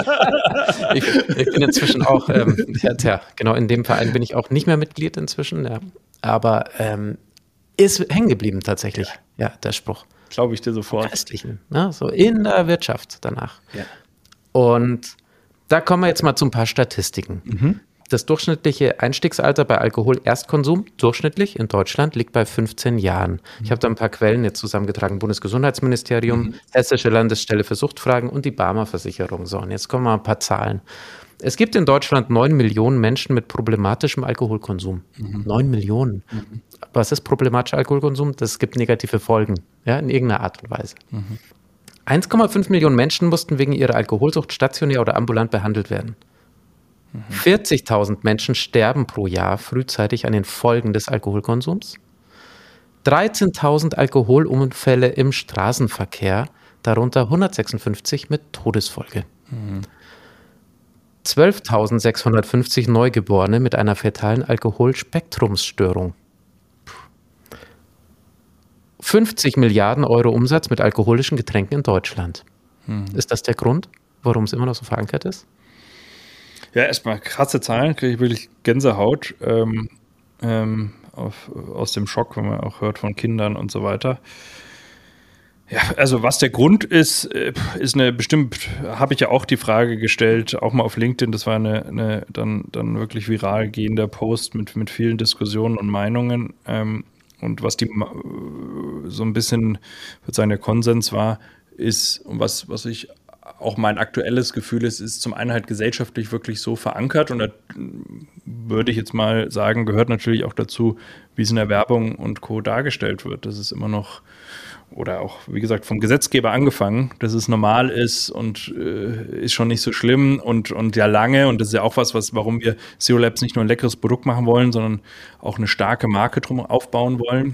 war, ich, ich bin inzwischen auch, ähm, ja, tja, genau in dem Verein bin ich auch nicht mehr Mitglied inzwischen, ja. Aber ähm, ist hängen geblieben tatsächlich, ja, ja der Spruch. Glaube ich dir sofort. Geistlichen, ne? So in der Wirtschaft danach. Ja. Und da kommen wir jetzt mal zu ein paar Statistiken. Mhm. Das durchschnittliche Einstiegsalter bei Alkohol-Erstkonsum, durchschnittlich in Deutschland, liegt bei fünfzehn Jahren. Ich habe da ein paar Quellen jetzt zusammengetragen. Bundesgesundheitsministerium, mhm. Hessische Landesstelle für Suchtfragen und die Barmer-Versicherung. So, und jetzt kommen mal ein paar Zahlen. Es gibt in Deutschland neun Millionen Menschen mit problematischem Alkoholkonsum. Mhm. neun Millionen. Mhm. Was ist problematischer Alkoholkonsum? Das gibt negative Folgen, ja, in irgendeiner Art und Weise. Mhm. eins Komma fünf Millionen Menschen mussten wegen ihrer Alkoholsucht stationär oder ambulant behandelt werden. vierzigtausend Menschen sterben pro Jahr frühzeitig an den Folgen des Alkoholkonsums. dreizehntausend Alkoholunfälle im Straßenverkehr, darunter hundertsechsundfünfzig mit Todesfolge. Mhm. zwölftausendsechshundertfünfzig Neugeborene mit einer fetalen Alkoholspektrumsstörung. fünfzig Milliarden Euro Umsatz mit alkoholischen Getränken in Deutschland. Mhm. Ist das der Grund, warum es immer noch so verankert ist? Ja, erstmal krasse Zahlen, kriege ich wirklich Gänsehaut ähm, ähm, auf, aus dem Schock, wenn man auch hört von Kindern und so weiter. Ja, also was der Grund ist, ist eine bestimmt, habe ich ja auch die Frage gestellt, auch mal auf LinkedIn, das war eine, eine dann, dann wirklich viral gehender Post mit, mit vielen Diskussionen und Meinungen. Ähm, und was die so ein bisschen, ich würde sagen, der Konsens war, ist, und was, was ich auch mein aktuelles Gefühl ist, ist zum einen halt gesellschaftlich wirklich so verankert und da würde ich jetzt mal sagen, gehört natürlich auch dazu, wie es in der Werbung und Co. dargestellt wird. Das ist immer noch, oder auch, wie gesagt, vom Gesetzgeber angefangen, dass es normal ist und äh, ist schon nicht so schlimm und, und ja lange und das ist ja auch was, was warum wir S E O Labs nicht nur ein leckeres Produkt machen wollen, sondern auch eine starke Marke drum aufbauen wollen.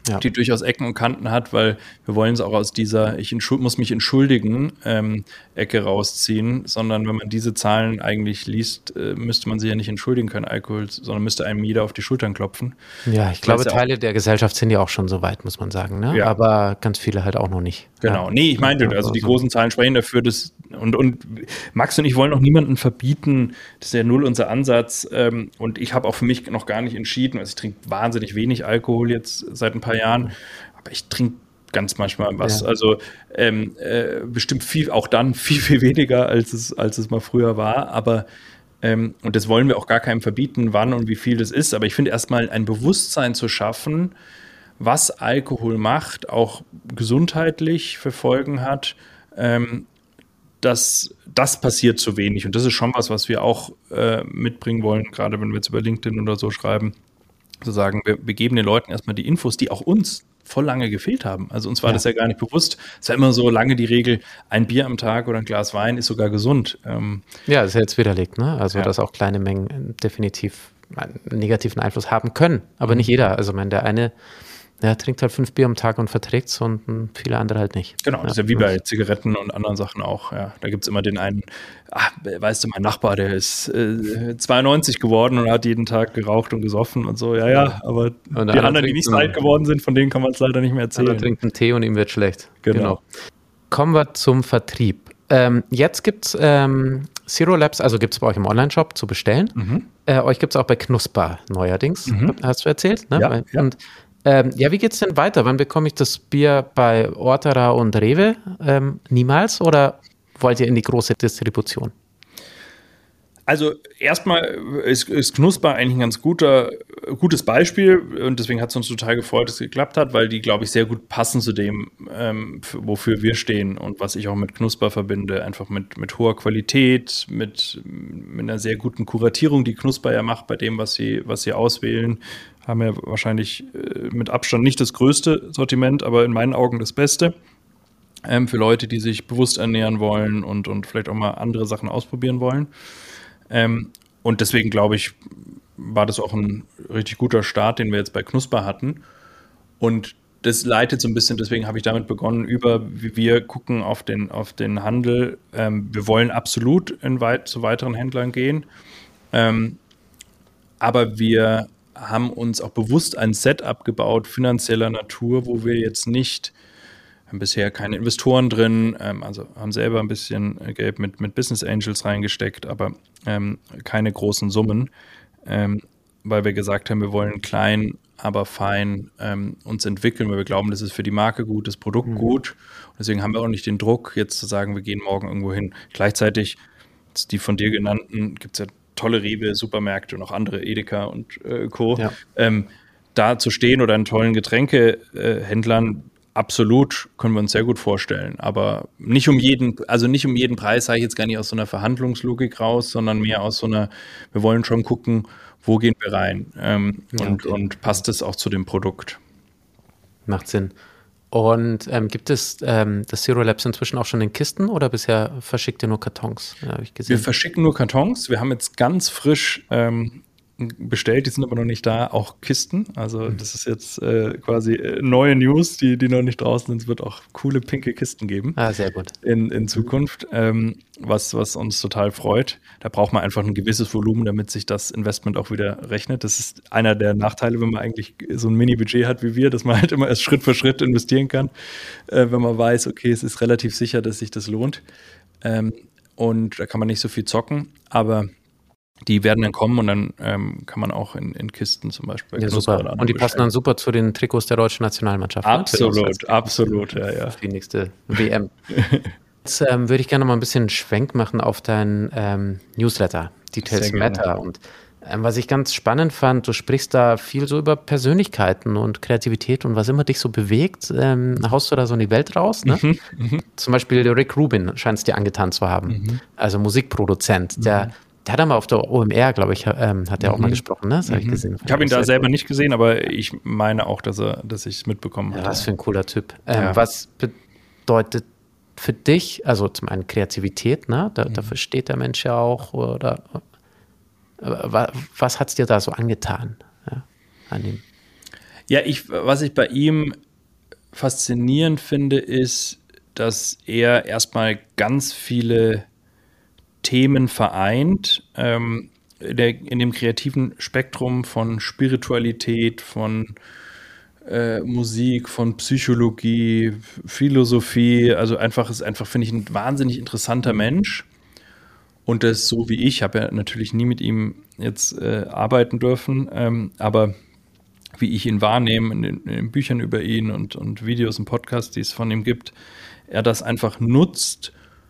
ja. die durchaus Ecken und Kanten hat, weil wir wollen es auch aus dieser ich muss mich entschuldigen ähm, Ecke rausziehen, sondern wenn man diese Zahlen eigentlich liest, äh, müsste man sich ja nicht entschuldigen können, Alkohol, sondern müsste einem jeder auf die Schultern klopfen. Ja, ich glaube, ja Teile der Gesellschaft sind ja auch schon so weit, muss man sagen, ne? Ja. Aber ganz viele halt auch noch nicht. Genau, ja. nee, ich meinte, also die großen Zahlen sprechen dafür, dass und, und Max und ich wollen auch niemanden verbieten, das ist ja null unser Ansatz ähm, und ich habe auch für mich noch gar nicht entschieden, also ich trinke wahnsinnig wenig Alkohol jetzt seit ein paar Jahren, aber ich trinke ganz manchmal was, ja. also ähm, äh, bestimmt viel, auch dann viel, viel weniger, als es, als es mal früher war, aber ähm, und das wollen wir auch gar keinem verbieten, wann und wie viel das ist, aber ich finde erstmal ein Bewusstsein zu schaffen, was Alkohol macht, auch gesundheitlich für Folgen hat, ähm, Das, das passiert zu wenig. Und das ist schon was, was wir auch äh, mitbringen wollen, gerade wenn wir jetzt über LinkedIn oder so schreiben, zu sagen, wir, wir geben den Leuten erstmal die Infos, die auch uns voll lange gefehlt haben. Also uns war ja. das ja gar nicht bewusst. Es war immer so lange die Regel, ein Bier am Tag oder ein Glas Wein ist sogar gesund. Ähm, ja, das ist ja jetzt widerlegt, ne? Also, ja. dass auch kleine Mengen definitiv einen negativen Einfluss haben können. Aber mhm. nicht jeder. Also, wenn der eine der trinkt halt fünf Bier am Tag und verträgt es und viele andere halt nicht. Genau, das ist ja wie bei Zigaretten und anderen Sachen auch. Ja, da gibt es immer den einen, ach, weißt du, mein Nachbar, der ist äh, zweiundneunzig geworden und hat jeden Tag geraucht und gesoffen und so. Ja, ja, aber die anderen, die nicht so alt geworden sind, von denen kann man es leider nicht mehr erzählen. Der trinkt einen Tee und ihm wird schlecht. Genau. genau. Kommen wir zum Vertrieb. Ähm, jetzt gibt es ähm, Zero Labs, also gibt es bei euch im Online-Shop zu bestellen. Mhm. Äh, euch gibt es auch bei Knusper neuerdings, mhm. hast du erzählt. Ne? Ja, ja. Und Ähm, ja, wie geht's denn weiter? Wann bekomme ich das Bier bei Ortera und Rewe? Ähm, niemals? Oder wollt ihr in die große Distribution? Also erstmal ist, ist Knusper eigentlich ein ganz guter, gutes Beispiel und deswegen hat es uns total gefreut, dass es geklappt hat, weil die, glaube ich, sehr gut passen zu dem, ähm, für, wofür wir stehen und was ich auch mit Knusper verbinde, einfach mit, mit hoher Qualität, mit, mit einer sehr guten Kuratierung, die Knusper ja macht bei dem, was sie, was sie auswählen. Haben ja wahrscheinlich äh, mit Abstand nicht das größte Sortiment, aber in meinen Augen das Beste. Ähm, für Leute, die sich bewusst ernähren wollen und, und vielleicht auch mal andere Sachen ausprobieren wollen. Ähm, und deswegen, glaube ich, war das auch ein richtig guter Start, den wir jetzt bei Knusper hatten. Und das leitet so ein bisschen, deswegen habe ich damit begonnen, über, wie wir gucken auf den, auf den Handel. Ähm, wir wollen absolut in weit, zu weiteren Händlern gehen. Ähm, aber wir haben uns auch bewusst ein Setup gebaut, finanzieller Natur, wo wir jetzt nicht, haben bisher keine Investoren drin, ähm, also haben selber ein bisschen Geld mit, mit Business Angels reingesteckt, aber ähm, keine großen Summen, ähm, weil wir gesagt haben, wir wollen klein, aber fein ähm, uns entwickeln, weil wir glauben, das ist für die Marke gut, das Produkt mhm. gut. Und deswegen haben wir auch nicht den Druck, jetzt zu sagen, wir gehen morgen irgendwo hin. Gleichzeitig, die von dir genannten, gibt es ja tolle Rewe, Supermärkte und auch andere, Edeka und äh, Co. Ja. Ähm, da zu stehen oder in tollen Getränkehändlern, äh, absolut, können wir uns sehr gut vorstellen. Aber nicht um jeden, also nicht um jeden Preis, sage ich jetzt gar nicht aus so einer Verhandlungslogik raus, sondern mehr aus so einer, wir wollen schon gucken, wo gehen wir rein ähm, ja, und, okay. und passt es auch zu dem Produkt. Macht Sinn. Und ähm, gibt es ähm, das Zero Labs inzwischen auch schon in Kisten oder bisher verschickt ihr nur Kartons? Ja, hab ich gesehen. Wir verschicken nur Kartons. Wir haben jetzt ganz frisch ähm, bestellt, die sind aber noch nicht da, auch Kisten. Also das ist jetzt äh, quasi äh, neue News, die, die noch nicht draußen sind. Es wird auch coole pinke Kisten geben. Ah, sehr gut. In, in Zukunft, ähm, was, was uns total freut. Da braucht man einfach ein gewisses Volumen, damit sich das Investment auch wieder rechnet. Das ist einer der Nachteile, wenn man eigentlich so ein Mini-Budget hat wie wir, dass man halt immer erst Schritt für Schritt investieren kann, äh, wenn man weiß, okay, es ist relativ sicher, dass sich das lohnt. Ähm, und da kann man nicht so viel zocken, aber die werden dann kommen und dann ähm, kann man auch in, in Kisten zum Beispiel. Ja, super. Und die bestellen. Passen dann super zu den Trikots der deutschen Nationalmannschaft. Absolut, ne? absolut, ja, ja. Die nächste W M. Jetzt ähm, würde ich gerne mal ein bisschen Schwenk machen auf dein ähm, Newsletter, Details Matter. Und ähm, was ich ganz spannend fand, du sprichst da viel so über Persönlichkeiten und Kreativität und was immer dich so bewegt, ähm, haust du da so in die Welt raus. Ne? Mhm, mh. Zum Beispiel Rick Rubin scheint es dir angetan zu haben, mhm. also Musikproduzent, der mhm. Der hat einmal auf der O M R, glaube ich, ähm, hat er auch mhm. mal gesprochen, ne? Das habe ich gesehen. Ich habe ihn da selber nicht gesehen, aber ich meine auch, dass er, dass ich es mitbekommen habe. Ja, was für ein cooler Typ. Ähm, ja. Was bedeutet für dich, also zum einen Kreativität, ne? Da, mhm. Dafür steht der Mensch ja auch, oder was hat es dir da so angetan, ja, an ihm? Ja, ich, was ich bei ihm faszinierend finde, ist, dass er erstmal ganz viele Themen vereint, ähm, in, der, in dem kreativen Spektrum von Spiritualität, von äh, Musik, von Psychologie, Philosophie. Also einfach ist einfach, finde ich, ein wahnsinnig interessanter Mensch. Und das so wie ich, habe ja natürlich nie mit ihm jetzt äh, arbeiten dürfen, ähm, aber wie ich ihn wahrnehme in den, in den Büchern über ihn und, und Videos und Podcasts, die es von ihm gibt, er das einfach nutzt,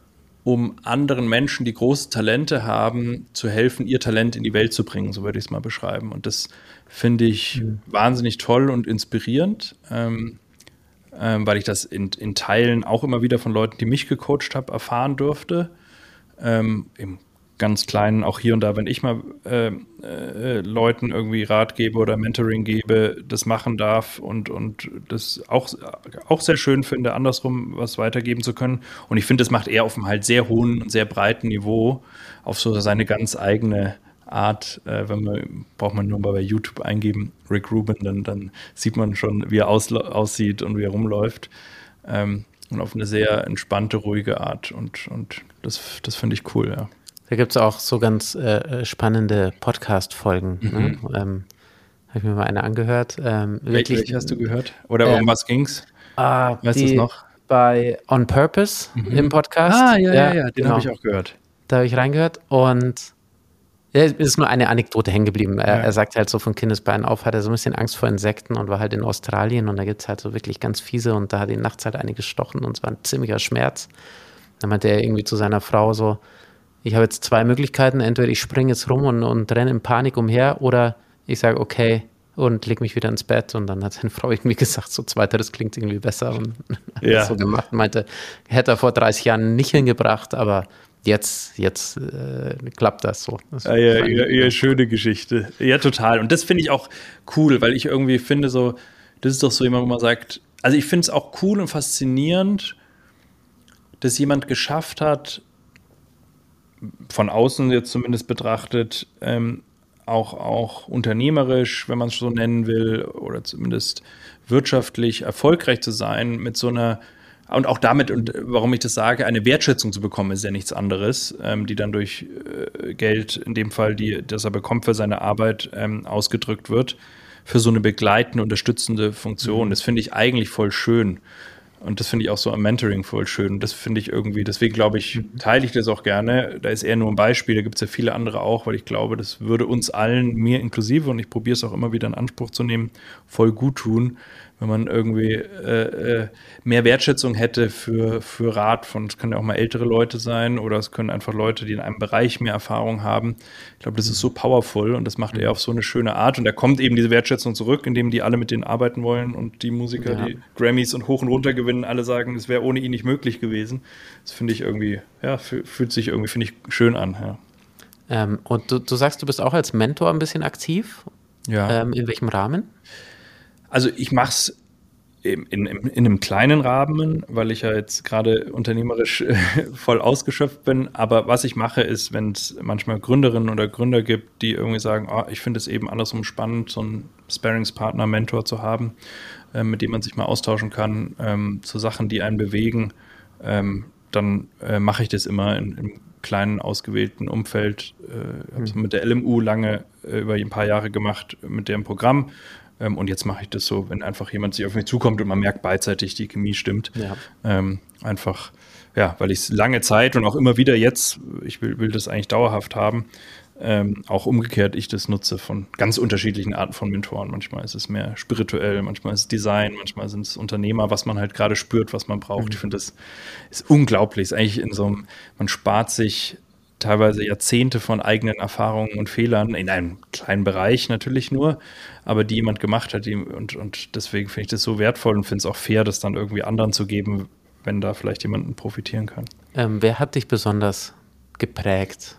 um anderen Menschen, die große Talente haben, zu helfen, ihr Talent in die Welt zu bringen, so würde ich es mal beschreiben. Und das finde ich mhm. wahnsinnig toll und inspirierend, ähm, ähm, weil ich das in, in Teilen auch immer wieder von Leuten, die mich gecoacht haben, erfahren durfte. Ähm, im ganz Kleinen, auch hier und da, wenn ich mal äh, äh, Leuten irgendwie Rat gebe oder Mentoring gebe, das machen darf und, und das auch, auch sehr schön finde, andersrum was weitergeben zu können. Und ich finde, das macht er auf einem halt sehr hohen und sehr breiten Niveau, auf so seine ganz eigene Art. Äh, wenn man, braucht man nur mal bei YouTube eingeben, Rick Rubin, dann, dann sieht man schon, wie er aus, aussieht und wie er rumläuft. Ähm, und auf eine sehr entspannte, ruhige Art. Und, und das, das finde ich cool, ja. Da gibt es auch so ganz äh, spannende Podcast-Folgen. Mhm. Ne? Ähm, habe ich mir mal eine angehört. Ähm, wirklich, Welche hast du gehört? Oder ähm, um was ging's? Ah, weißt du es noch? Bei On Purpose mhm. im Podcast. Ah, ja, ja, ja, den genau. habe ich auch gehört. Da habe ich reingehört und ja, es ist nur eine Anekdote hängen geblieben. Er, ja. er sagt halt so von Kindesbeinen auf, hat er so ein bisschen Angst vor Insekten und war halt in Australien und da gibt es halt so wirklich ganz fiese und da hat ihn nachts halt eine gestochen und es war ein ziemlicher Schmerz. Dann meinte er irgendwie zu seiner Frau so, ich habe jetzt zwei Möglichkeiten, entweder ich springe jetzt rum und, und renne in Panik umher oder ich sage okay und leg mich wieder ins Bett und dann hat seine Frau irgendwie gesagt, so zweiteres klingt irgendwie besser und ja. hat so gemacht und meinte, hätte er vor dreißig Jahren nicht hingebracht, aber jetzt, jetzt äh, klappt das so. Das ja, ja, ja, ja, schöne Geschichte. Ja, total. Und das finde ich auch cool, weil ich irgendwie finde so, das ist doch so jemand, wo man sagt, also ich finde es auch cool und faszinierend, dass jemand geschafft hat, von außen jetzt zumindest betrachtet, ähm, auch, auch unternehmerisch, wenn man es so nennen will, oder zumindest wirtschaftlich erfolgreich zu sein mit so einer, und auch damit, und warum ich das sage, eine Wertschätzung zu bekommen, ist ja nichts anderes, ähm, die dann durch äh, Geld, in dem Fall, die, das er bekommt für seine Arbeit, ähm, ausgedrückt wird, für so eine begleitende, unterstützende Funktion. Mhm. Das finde ich eigentlich voll schön. Und das finde ich auch so am Mentoring voll schön. Und das finde ich irgendwie, deswegen glaube ich, teile ich das auch gerne. Da ist eher nur ein Beispiel, da gibt es ja viele andere auch, weil ich glaube, das würde uns allen, mir inklusive, und ich probiere es auch immer wieder in Anspruch zu nehmen, voll gut tun, wenn man irgendwie äh, äh, mehr Wertschätzung hätte für, für Rat von, es können ja auch mal ältere Leute sein oder es können einfach Leute, die in einem Bereich mehr Erfahrung haben. Ich glaube, das ist so powerful und das macht er auf so eine schöne Art und da kommt eben diese Wertschätzung zurück, indem die alle mit denen arbeiten wollen und die Musiker, ja. die Grammys und hoch und runter gewinnen, alle sagen, es wäre ohne ihn nicht möglich gewesen. Das finde ich irgendwie, ja, fühlt sich irgendwie, finde ich, schön an. Ja. Ähm, und du, du sagst, du bist auch als Mentor ein bisschen aktiv? Ja. Ähm, in welchem Rahmen? Also ich mache es in, in, in einem kleinen Rahmen, weil ich ja jetzt gerade unternehmerisch äh, voll ausgeschöpft bin. Aber was ich mache, ist, wenn es manchmal Gründerinnen oder Gründer gibt, die irgendwie sagen, oh, ich finde es eben andersrum spannend, so einen Sparringspartner, Mentor zu haben, äh, mit dem man sich mal austauschen kann, ähm, zu Sachen, die einen bewegen, ähm, dann äh, mache ich das immer in, im kleinen, ausgewählten Umfeld. Äh, habe es mhm. mit der L M U lange äh, über ein paar Jahre gemacht, mit dem Programm. Ähm, und jetzt mache ich das so, wenn einfach jemand sich auf mich zukommt und man merkt beidseitig, die Chemie stimmt. Ja. Ähm, einfach, ja, weil ich es lange Zeit und auch immer wieder jetzt, ich will, will das eigentlich dauerhaft haben, ähm, auch umgekehrt ich das nutze von ganz unterschiedlichen Arten von Mentoren. Manchmal ist es mehr spirituell, manchmal ist es Design, manchmal sind es Unternehmer, was man halt gerade spürt, was man braucht. Mhm. Ich finde, das ist unglaublich. Ist eigentlich in so einem, man spart sich teilweise Jahrzehnte von eigenen Erfahrungen und Fehlern, in einem kleinen Bereich natürlich nur, aber die jemand gemacht hat. Die, und, und deswegen finde ich das so wertvoll und finde es auch fair, das dann irgendwie anderen zu geben, wenn da vielleicht jemanden profitieren kann. Ähm, wer hat dich besonders geprägt?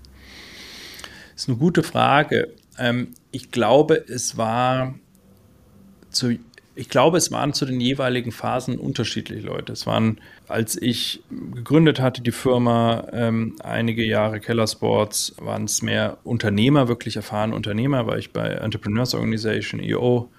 Das ist eine gute Frage. Ähm, ich glaube, es war zu Ich glaube, es waren zu den jeweiligen Phasen unterschiedliche Leute. Es waren, als ich gegründet hatte, die Firma, ähm, einige Jahre Keller Sports, waren es mehr Unternehmer, wirklich erfahrene Unternehmer, war ich bei Entrepreneurs Organization, E O,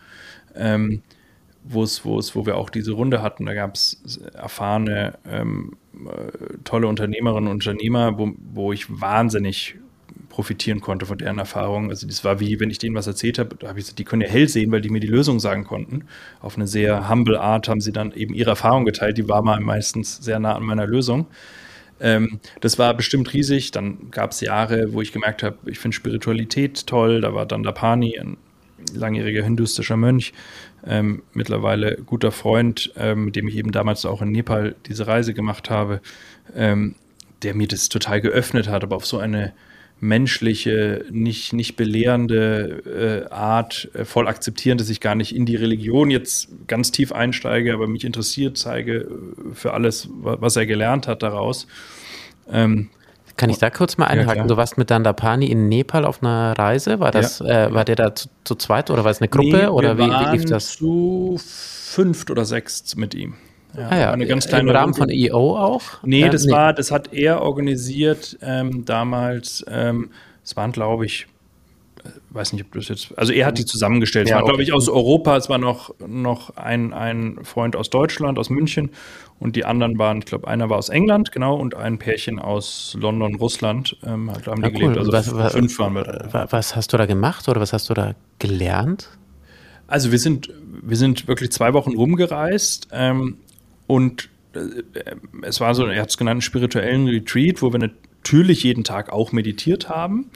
ähm, wo es, wo es, wo wir auch diese Runde hatten. Da gab es erfahrene, ähm, äh, tolle Unternehmerinnen und Unternehmer, wo, wo ich wahnsinnig profitieren konnte von deren Erfahrungen. Also das war wie, wenn ich denen was erzählt habe, da habe ich gesagt, die können ja hell sehen, weil die mir die Lösung sagen konnten. Auf eine sehr humble Art haben sie dann eben ihre Erfahrung geteilt, die war mal meistens sehr nah an meiner Lösung. Ähm, das war bestimmt riesig. Dann gab es Jahre, wo ich gemerkt habe, ich finde Spiritualität toll. Da war Dandapani, ein langjähriger hindustischer Mönch, ähm, mittlerweile guter Freund, ähm, mit dem ich eben damals auch in Nepal diese Reise gemacht habe, ähm, der mir das total geöffnet hat, aber auf so eine menschliche, nicht, nicht belehrende äh, Art, äh, voll akzeptierend, dass ich gar nicht in die Religion jetzt ganz tief einsteige, aber mich interessiert zeige äh, für alles, was er gelernt hat daraus. Ähm, Kann ich da kurz mal einhaken? Ja, du warst mit Dandapani in Nepal auf einer Reise. War das, ja. äh, war der da zu, zu zweit oder war es eine Gruppe? Nee, oder wir wie, waren wie lief das? Zu fünft oder sechst mit ihm. Ja, ah ja, eine ganz kleine im Rahmen Runde. von E O auch? Nee, äh, das nee. war, das hat er organisiert ähm, damals. Ähm, es waren, glaube ich, weiß nicht, ob das jetzt, also er hat die zusammengestellt. Es Ja, war, okay. glaube ich, aus Europa. Es war noch, noch ein, ein Freund aus Deutschland, aus München. Und die anderen waren, ich glaube, einer war aus England, genau, und ein Pärchen aus London, Russland. Ähm, da haben die Ah, cool. gelebt. Also was, was, fünf waren wir da. Was hast du da gemacht oder was hast du da gelernt? Also wir sind, wir sind wirklich zwei Wochen rumgereist ähm, und äh, es war so, er hat es genannt, einen spirituellen Retreat, wo wir natürlich jeden Tag auch meditiert haben,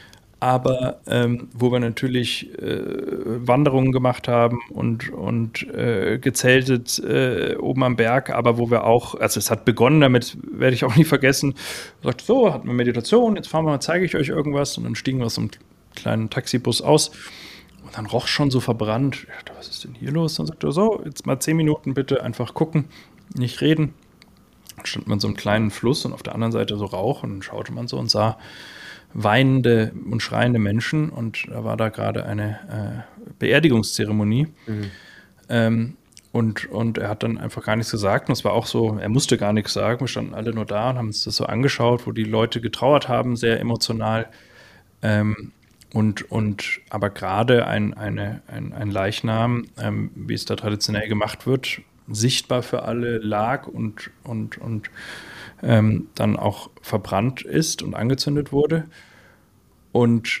aber ähm, wo wir natürlich äh, Wanderungen gemacht haben und, und äh, gezeltet äh, oben am Berg, aber wo wir auch, also es hat begonnen damit, werde ich auch nie vergessen, sagt so, hatten wir Meditation, jetzt fahren wir mal, zeige ich euch irgendwas und dann stiegen wir aus so einem kleinen Taxibus aus. Und dann roch schon so verbrannt. Ich dachte, was ist denn hier los? Dann sagte er so, jetzt mal zehn Minuten bitte einfach gucken, nicht reden. Dann stand man so einem kleinen Fluss und auf der anderen Seite so Rauch und dann schaute man so und sah weinende und schreiende Menschen und da war da gerade eine äh, Beerdigungszeremonie. Mhm. Ähm, und, und er hat dann einfach gar nichts gesagt und es war auch so, er musste gar nichts sagen. Wir standen alle nur da und haben uns das so angeschaut, wo die Leute getrauert haben, sehr emotional. Ähm, Und, und aber gerade ein, eine, ein, ein Leichnam, ähm, wie es da traditionell gemacht wird, sichtbar für alle lag und, und, und ähm, dann auch verbrannt ist und angezündet wurde. Und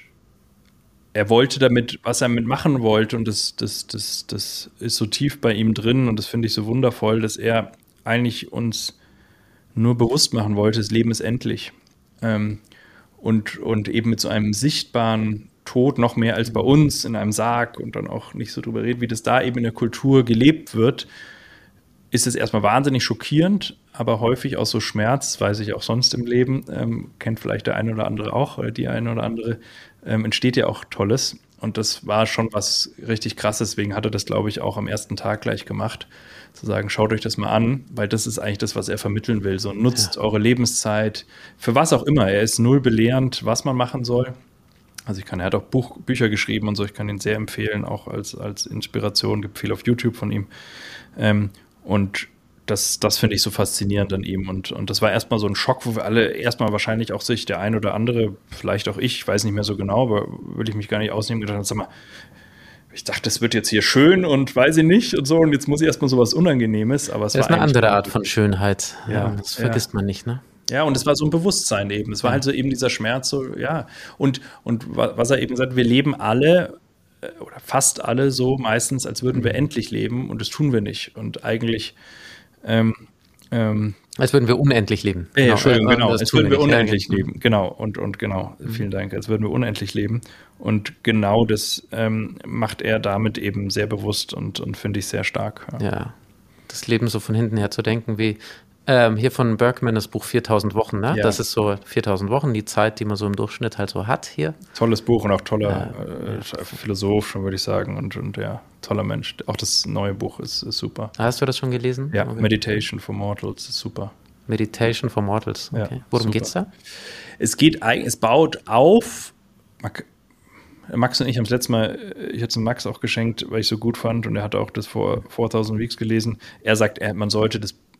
er wollte damit, was er damit machen wollte, und das, das, das, das ist so tief bei ihm drin und das finde ich so wundervoll, dass er eigentlich uns nur bewusst machen wollte, das Leben ist endlich. Ähm, Und, und eben mit so einem sichtbaren Tod noch mehr als bei uns in einem Sarg und dann auch nicht so drüber reden, wie das da eben in der Kultur gelebt wird, ist es erstmal wahnsinnig schockierend, aber häufig auch so Schmerz, das weiß ich auch sonst im Leben, ähm, kennt vielleicht der eine oder andere auch oder die eine oder andere, ähm, entsteht ja auch Tolles. Und das war schon was richtig Krasses, deswegen hat er das, glaube ich, auch am ersten Tag gleich gemacht, zu sagen, schaut euch das mal an, weil das ist eigentlich das, was er vermitteln will. So nutzt ja. eure Lebenszeit, für was auch immer. Er ist null belehrend, was man machen soll. Also ich kann, er hat auch Buch, Bücher geschrieben und so, ich kann ihn sehr empfehlen, auch als, als Inspiration, gibt viel auf YouTube von ihm. Ähm, und das, das finde ich so faszinierend an ihm. Und, und das war erstmal so ein Schock, wo wir alle erstmal wahrscheinlich auch sich, der ein oder andere, vielleicht auch ich, weiß nicht mehr so genau, aber will ich mich gar nicht ausnehmen, gedacht, sag mal, ich dachte, das wird jetzt hier schön und weiß ich nicht und so und jetzt muss ich erstmal sowas Unangenehmes, aber es das war ist eine andere Art von Schönheit. Ja, ja das vergisst ja. man nicht, ne? Ja, und es war so ein Bewusstsein eben. Es war ja. halt so eben dieser Schmerz, so, ja. Und, und was er eben sagt, wir leben alle oder fast alle so meistens, als würden wir mhm. endlich leben und das tun wir nicht. Und eigentlich ähm, ähm, als würden wir unendlich leben. Äh, genau, Entschuldigung, genau. Als würden wir, wir unendlich ja, leben. Genau, und, und genau. Mhm. Vielen Dank. Als würden wir unendlich leben. Und genau das ähm, macht er damit eben sehr bewusst und, und finde ich sehr stark. Ja. ja, das Leben so von hinten her zu denken, wie ähm, hier von Berkman das Buch viertausend Wochen. Ne? Ja. Das ist so viertausend Wochen, die Zeit, die man so im Durchschnitt halt so hat hier. Tolles Buch und auch toller äh, äh, Philosoph, schon würde ich sagen. Und, und ja, toller Mensch. Auch das neue Buch ist, ist super. Hast du das schon gelesen? Ja, okay. Meditation for Mortals ist super. Meditation for Mortals, okay. Ja, worum geht es da? Es geht eigentlich, es baut auf, Max und ich haben es letztes Mal, ich hatte es Max auch geschenkt, weil ich es so gut fand und er hat auch das vor fourtausend Weeks gelesen. Er sagt, er, man sollte das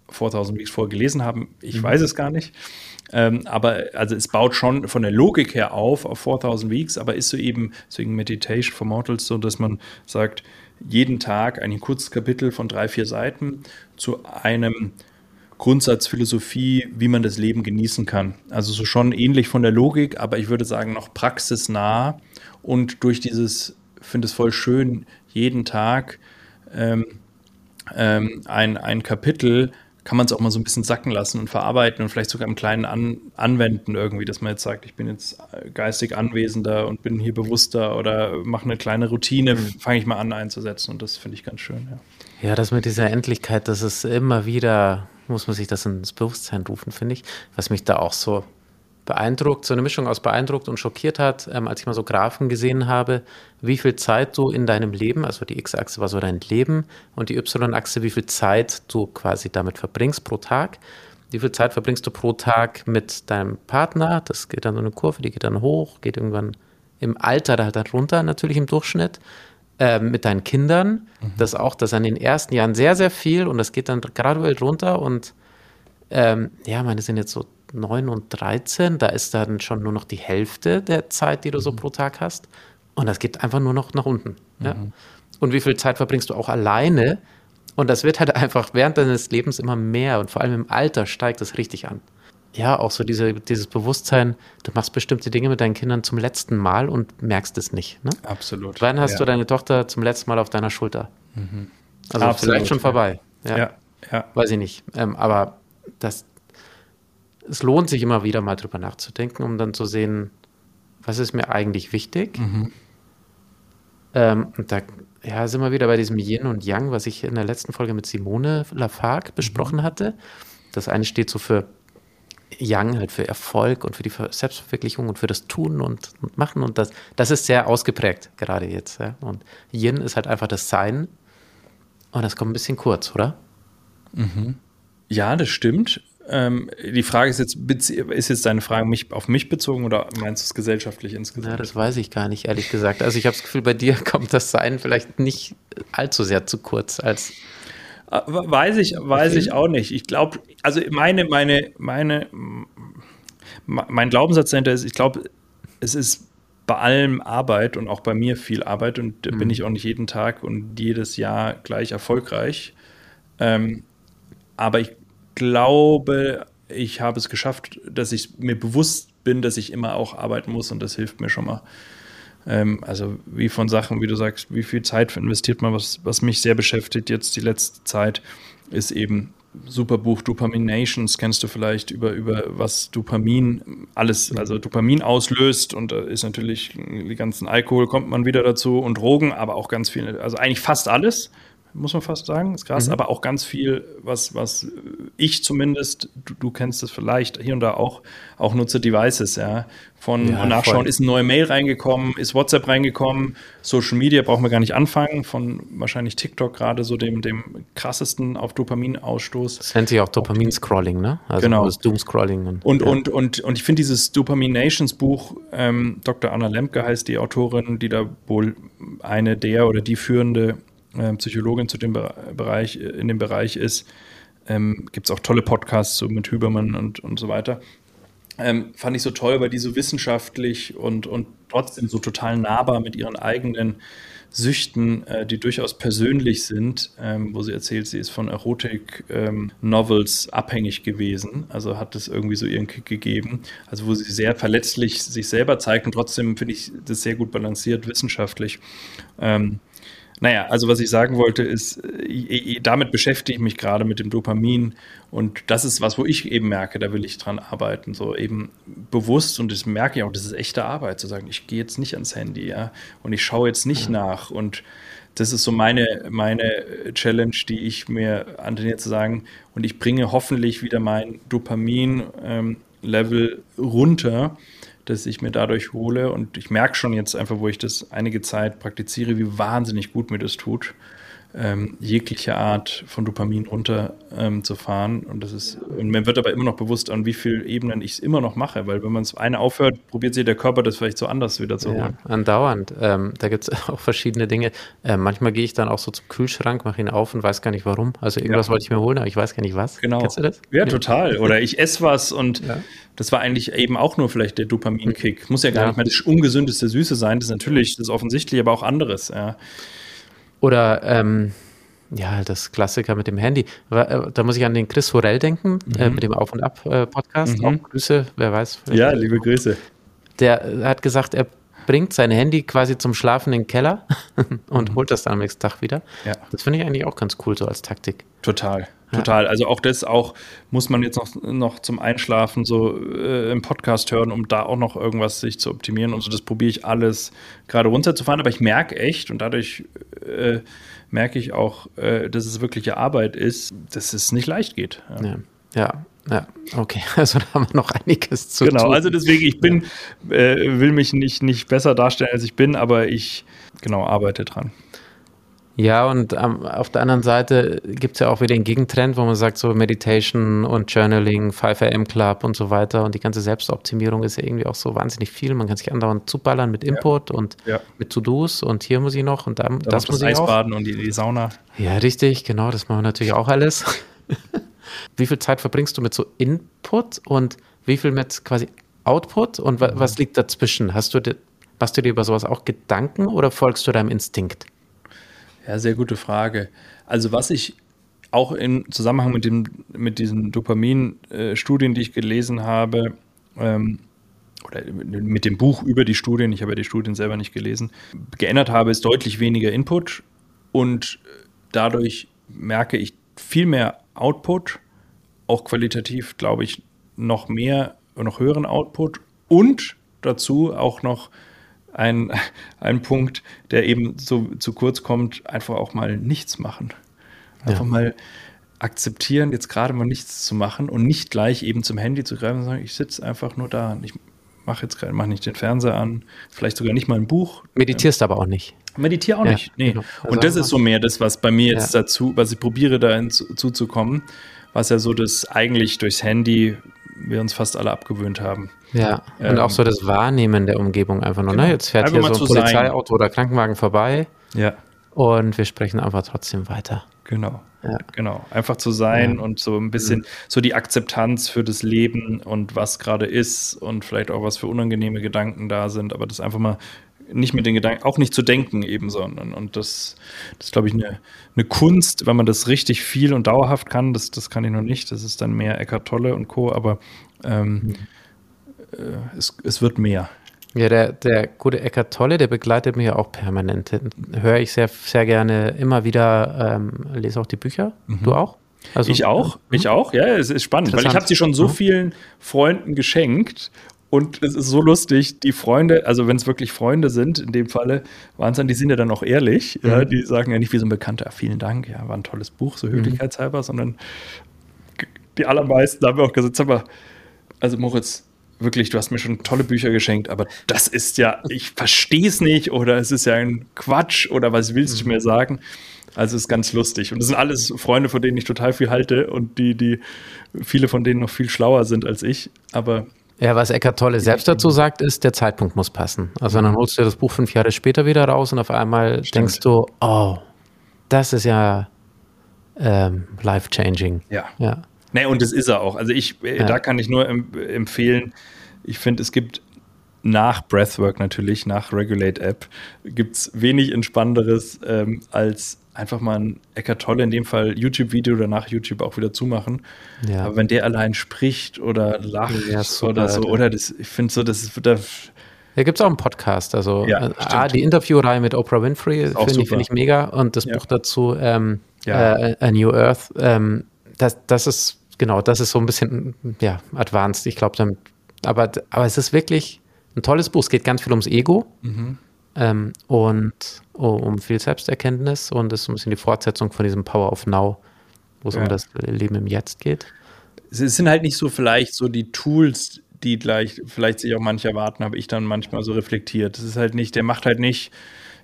viertausend Weeks vorher gelesen haben. Ich mhm. weiß es gar nicht. Ähm, aber also es baut schon von der Logik her auf auf viertausend Weeks, aber ist so eben, deswegen Meditation for Mortals, so dass man sagt, jeden Tag ein kurzes Kapitel von drei, vier Seiten zu einem Grundsatz Philosophie, wie man das Leben genießen kann. Also so schon ähnlich von der Logik, aber ich würde sagen noch praxisnah und durch dieses, ich finde es voll schön, jeden Tag ähm, ähm, ein, ein Kapitel kann man es auch mal so ein bisschen sacken lassen und verarbeiten und vielleicht sogar im Kleinen an, anwenden irgendwie, dass man jetzt sagt, ich bin jetzt geistig anwesender und bin hier bewusster oder mache eine kleine Routine, mhm. fange ich mal an einzusetzen und das finde ich ganz schön. Ja, ja, das mit dieser Endlichkeit, das ist immer wieder, muss man sich das ins Bewusstsein rufen, finde ich, was mich da auch so beeindruckt, so eine Mischung aus beeindruckt und schockiert hat, ähm, als ich mal so Graphen gesehen habe, wie viel Zeit du in deinem Leben, also die X-Achse war so dein Leben und die Y-Achse, wie viel Zeit du quasi damit verbringst pro Tag. Wie viel Zeit verbringst du pro Tag mit deinem Partner? Das geht dann so eine Kurve, die geht dann hoch, geht irgendwann im Alter halt dann runter, natürlich im Durchschnitt. Ähm, mit deinen Kindern, mhm. das auch, das an den ersten Jahren sehr, sehr viel und das geht dann graduell runter und ähm, ja, meine sind jetzt so neun und dreizehn, da ist dann schon nur noch die Hälfte der Zeit, die du so pro Tag hast. Und das geht einfach nur noch nach unten. Ja? Mhm. Und wie viel Zeit verbringst du auch alleine? Und das wird halt einfach während deines Lebens immer mehr. Und vor allem im Alter steigt das richtig an. Ja, auch so diese, dieses Bewusstsein, du machst bestimmte Dinge mit deinen Kindern zum letzten Mal und merkst es nicht. Ne? Absolut. Wann hast ja. du deine Tochter zum letzten Mal auf deiner Schulter? Mhm. Also Absolut. Vielleicht schon vorbei. Ja, ja. ja. Weiß ich nicht. Ähm, aber das Es lohnt sich immer wieder mal drüber nachzudenken, um dann zu sehen, was ist mir eigentlich wichtig. Mhm. Ähm, und da ja, sind wir wieder bei diesem Yin und Yang, was ich in der letzten Folge mit Simone Lafargue besprochen hatte. Das eine steht so für Yang, halt für Erfolg und für die Selbstverwirklichung und für das Tun und, und Machen. Und das, das ist sehr ausgeprägt, gerade jetzt. Ja? Und Yin ist halt einfach das Sein. Und das kommt ein bisschen kurz, oder? Mhm. Ja, das stimmt. Ähm, die Frage ist jetzt, ist jetzt deine Frage mich, auf mich bezogen oder meinst du es gesellschaftlich insgesamt? Ja, das weiß ich gar nicht, ehrlich gesagt. Also ich habe das Gefühl, bei dir kommt das Sein vielleicht nicht allzu sehr zu kurz als Weiß ich, weiß ich auch nicht. Ich glaube, also meine, meine, meine, mein Glaubenssatz dahinter ist, ich glaube, es ist bei allem Arbeit und auch bei mir viel Arbeit und mhm. bin ich auch nicht jeden Tag und jedes Jahr gleich erfolgreich. Ähm, aber ich glaube, ich habe es geschafft, dass ich mir bewusst bin, dass ich immer auch arbeiten muss und das hilft mir schon mal. Ähm, also wie von Sachen, wie du sagst, wie viel Zeit investiert man, was, was mich sehr beschäftigt jetzt die letzte Zeit, ist eben super Buch Dopaminations, kennst du vielleicht, über, über was Dopamin alles, also Dopamin auslöst und da ist natürlich die ganzen Alkohol, kommt man wieder dazu und Drogen, aber auch ganz viel, also eigentlich fast alles, muss man fast sagen, ist krass, mhm. aber auch ganz viel, was, was ich zumindest, du, du kennst das vielleicht, hier und da auch, auch nutze Devices, ja, von ja, nachschauen, voll. Ist eine neue Mail reingekommen, ist WhatsApp reingekommen, Social Media brauchen wir gar nicht anfangen, von wahrscheinlich TikTok gerade so dem, dem krassesten auf Dopaminausstoß. Das nennt sich auch Dopamin-Scrolling, ne? Also genau. Das Doom-Scrolling. Und, und, ja. und, und, und ich finde dieses Dopaminations-Buch, ähm, Doktor Anna Lembke heißt die Autorin, die da wohl eine der oder die führende Psychologin zu dem Bereich, in dem Bereich ist, ähm, gibt es auch tolle Podcasts so mit Hübermann und, und so weiter. Ähm, fand ich so toll, weil die so wissenschaftlich und, und trotzdem so total nahbar mit ihren eigenen Süchten, äh, die durchaus persönlich sind, ähm, wo sie erzählt, sie ist von Erotik-Novels ähm, abhängig gewesen, also hat es irgendwie so ihren Kick gegeben, also wo sie sehr verletzlich sich selber zeigt und trotzdem finde ich das sehr gut balanciert wissenschaftlich. Ähm, Naja, also was ich sagen wollte ist, damit beschäftige ich mich gerade mit dem Dopamin und das ist was, wo ich eben merke, da will ich dran arbeiten, so eben bewusst und das merke ich auch, das ist echte Arbeit, zu sagen, ich gehe jetzt nicht ans Handy, ja, und ich schaue jetzt nicht ja. nach und das ist so meine, meine Challenge, die ich mir antrainiere zu sagen und ich bringe hoffentlich wieder mein Dopamin-Level runter, dass ich mir dadurch hole und ich merke schon jetzt einfach, wo ich das einige Zeit praktiziere, wie wahnsinnig gut mir das tut. ähm, jegliche Art von Dopamin runterzufahren. Ähm, und das ist, und mir wird aber immer noch bewusst, an wie vielen Ebenen ich es immer noch mache, weil wenn man es eine aufhört, probiert sich der Körper das vielleicht so anders wieder zu holen. Ja, andauernd. Ähm, da gibt es auch verschiedene Dinge. Äh, manchmal gehe ich dann auch so zum Kühlschrank, mache ihn auf und weiß gar nicht warum. Also irgendwas ja. wollte ich mir holen, aber ich weiß gar nicht was. Genau. Kennst du das? Ja, ja. total. Oder ich esse was und ja. das war eigentlich eben auch nur vielleicht der Dopaminkick. Muss ja gar ja. nicht mal das ungesündeste Süße sein. Das ist natürlich, das ist offensichtlich, aber auch anderes. Ja. Oder ähm, ja, das Klassiker mit dem Handy. Da muss ich an den Chris Horell denken, mhm. äh, mit dem Auf- und Ab-Podcast. Mhm. Auch Grüße, wer weiß. Ja, liebe Grüße. Der hat gesagt, er bringt sein Handy quasi zum Schlafen in den Keller und mhm. holt das dann am nächsten Tag wieder. Ja. Das finde ich eigentlich auch ganz cool, so als Taktik. Total, total. Ja. Also auch das auch muss man jetzt noch, noch zum Einschlafen so äh, im Podcast hören, um da auch noch irgendwas sich zu optimieren und so. Das probiere ich alles gerade runterzufahren, aber ich merke echt und dadurch äh, merke ich auch, äh, dass es wirkliche Arbeit ist, dass es nicht leicht geht. Ja, ja. ja. Ja, okay, also da haben wir noch einiges zu genau, tun. Genau, also deswegen, ich bin, ja. äh, will mich nicht, nicht besser darstellen, als ich bin, aber ich, genau, arbeite dran. Ja, und ähm, auf der anderen Seite gibt es ja auch wieder den Gegentrend, wo man sagt, so Meditation und Journaling, fünf A M Club und so weiter und die ganze Selbstoptimierung ist ja irgendwie auch so wahnsinnig viel. Man kann sich andauernd zuballern mit Input ja. und ja. mit To-Dos und hier muss ich noch und da, da das muss das ich auch. Eisbaden und die, die Sauna. Ja, richtig, genau, das machen wir natürlich auch alles. Wie viel Zeit verbringst du mit so Input und wie viel mit quasi Output und wa- was liegt dazwischen? Hast du dir, machst du dir über sowas auch Gedanken oder folgst du deinem Instinkt? Ja, sehr gute Frage. Also was ich auch im Zusammenhang mit, dem, mit diesen Dopamin-Studien, die ich gelesen habe, ähm, oder mit dem Buch über die Studien, ich habe ja die Studien selber nicht gelesen, geändert habe, ist deutlich weniger Input und dadurch merke ich viel mehr Output, auch qualitativ, glaube ich, noch mehr, noch höheren Output und dazu auch noch ein, ein Punkt, der eben so zu kurz kommt, einfach auch mal nichts machen. Einfach ja. mal akzeptieren, jetzt gerade mal nichts zu machen und nicht gleich eben zum Handy zu greifen und sagen, ich sitze einfach nur da und ich mache jetzt gerade, mache nicht den Fernseher an, vielleicht sogar nicht mal ein Buch. Meditierst aber auch nicht. Meditiere auch ja, nicht, nee. Genau. Also und das ist so mehr das, was bei mir jetzt ja. dazu, was ich probiere, da hinzuzukommen, was ja so das eigentlich durchs Handy wir uns fast alle abgewöhnt haben. Ja, und ähm, auch so das Wahrnehmen der Umgebung einfach nur, genau. ne? Jetzt fährt einfach hier so ein Polizeiauto oder Krankenwagen vorbei ja. und wir sprechen einfach trotzdem weiter. Genau, ja. genau. Einfach zu sein ja. und so ein bisschen mhm. so die Akzeptanz für das Leben und was gerade ist und vielleicht auch was für unangenehme Gedanken da sind, aber das einfach mal nicht mit den Gedanken, auch nicht zu denken eben, sondern und das, das ist, glaube ich, eine, eine Kunst, wenn man das richtig viel und dauerhaft kann, das, das kann ich noch nicht, das ist dann mehr Eckhart Tolle und Co., aber ähm, mhm. äh, es, es wird mehr. Ja, der, der gute Eckhart Tolle, der begleitet mich ja auch permanent. Höre ich sehr, sehr gerne immer wieder, ähm, lese auch die Bücher. Mhm. Du auch? Also, ich auch, äh, ich auch, ja, es ist spannend, weil ich habe sie schon so mhm. vielen Freunden geschenkt. Und es ist so lustig, die Freunde, also wenn es wirklich Freunde sind, in dem Falle, waren es dann, die sind ja dann auch ehrlich, mhm. ja, die sagen ja nicht wie so ein Bekannter, vielen Dank, ja, war ein tolles Buch, so höflichkeitshalber, mhm. sondern die allermeisten haben auch gesagt, sag mal, also Moritz, wirklich, du hast mir schon tolle Bücher geschenkt, aber das ist ja, ich verstehe es nicht oder es ist ja ein Quatsch oder was willst du mir sagen? Also es ist ganz lustig. Und das sind alles Freunde, von denen ich total viel halte und die, die viele von denen noch viel schlauer sind als ich, aber ja, was Eckhart Tolle selbst dazu sagt, ist, der Zeitpunkt muss passen. Also dann holst du das Buch fünf Jahre später wieder raus und auf einmal Stimmt. denkst du, oh, das ist ja ähm, life-changing. Ja. ja. Nee, und das ist er auch. Also ich, ja. da kann ich nur em- empfehlen, ich finde, es gibt nach Breathwork natürlich, nach Regulate App, gibt es wenig Entspannenderes ähm, als einfach mal ein Eckhart Tolle, in dem Fall YouTube-Video oder nach YouTube auch wieder zumachen. Ja. Aber wenn der allein spricht oder lacht ja, super, oder so, oder das, ich finde so, das ist da. Da gibt es auch einen Podcast. Also ja, ah, die Interviewreihe mit Oprah Winfrey finde ich, find ich mega. Und das ja. Buch dazu, ähm, ja. äh, A New Earth, ähm, das, das ist, genau, das ist so ein bisschen, ja, advanced. Ich glaube, damit, aber, aber es ist wirklich ein tolles Buch. Es geht ganz viel ums Ego. Mhm. Ähm, und oh, um viel Selbsterkenntnis und das ist ein bisschen die Fortsetzung von diesem Power of Now, wo es ja. um das Leben im Jetzt geht. Es sind halt nicht so vielleicht so die Tools, die gleich vielleicht sich auch manche erwarten, habe ich dann manchmal so reflektiert. Das ist halt nicht, der macht halt nicht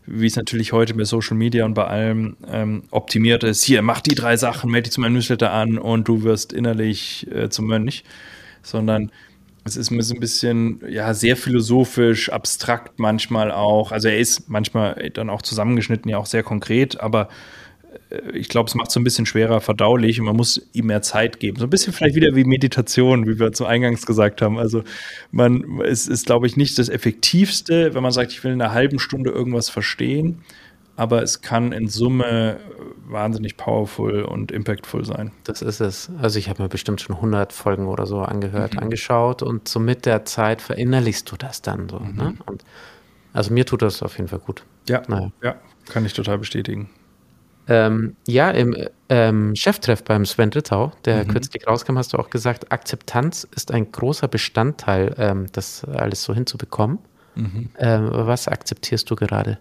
wie es natürlich heute bei Social Media und bei allem ähm, optimiert ist. Hier, mach die drei Sachen, melde dich zu meinem Newsletter an und du wirst innerlich äh, zum Mönch. Sondern es ist mir so ein bisschen, ja, sehr philosophisch, abstrakt manchmal auch. Also er ist manchmal dann auch zusammengeschnitten, ja auch sehr konkret, aber ich glaube, es macht es so ein bisschen schwerer verdaulich und man muss ihm mehr Zeit geben. So ein bisschen vielleicht wieder wie Meditation, wie wir zu Eingangs gesagt haben. Also man, es ist, glaube ich, nicht das Effektivste, wenn man sagt, ich will in einer halben Stunde irgendwas verstehen, aber es kann in Summe wahnsinnig powerful und impactful sein. Das ist es. Also ich habe mir bestimmt schon hundert Folgen oder so angehört, mhm. angeschaut und so mit der Zeit verinnerlichst du das dann so. Mhm. Ne? Und also mir tut das auf jeden Fall gut. Ja, naja. ja, kann ich total bestätigen. Ähm, ja, im ähm, Cheftreff beim Sven Rittau, der mhm. kürzlich rauskam, hast du auch gesagt, Akzeptanz ist ein großer Bestandteil, ähm, das alles so hinzubekommen. Mhm. Ähm, was akzeptierst du gerade?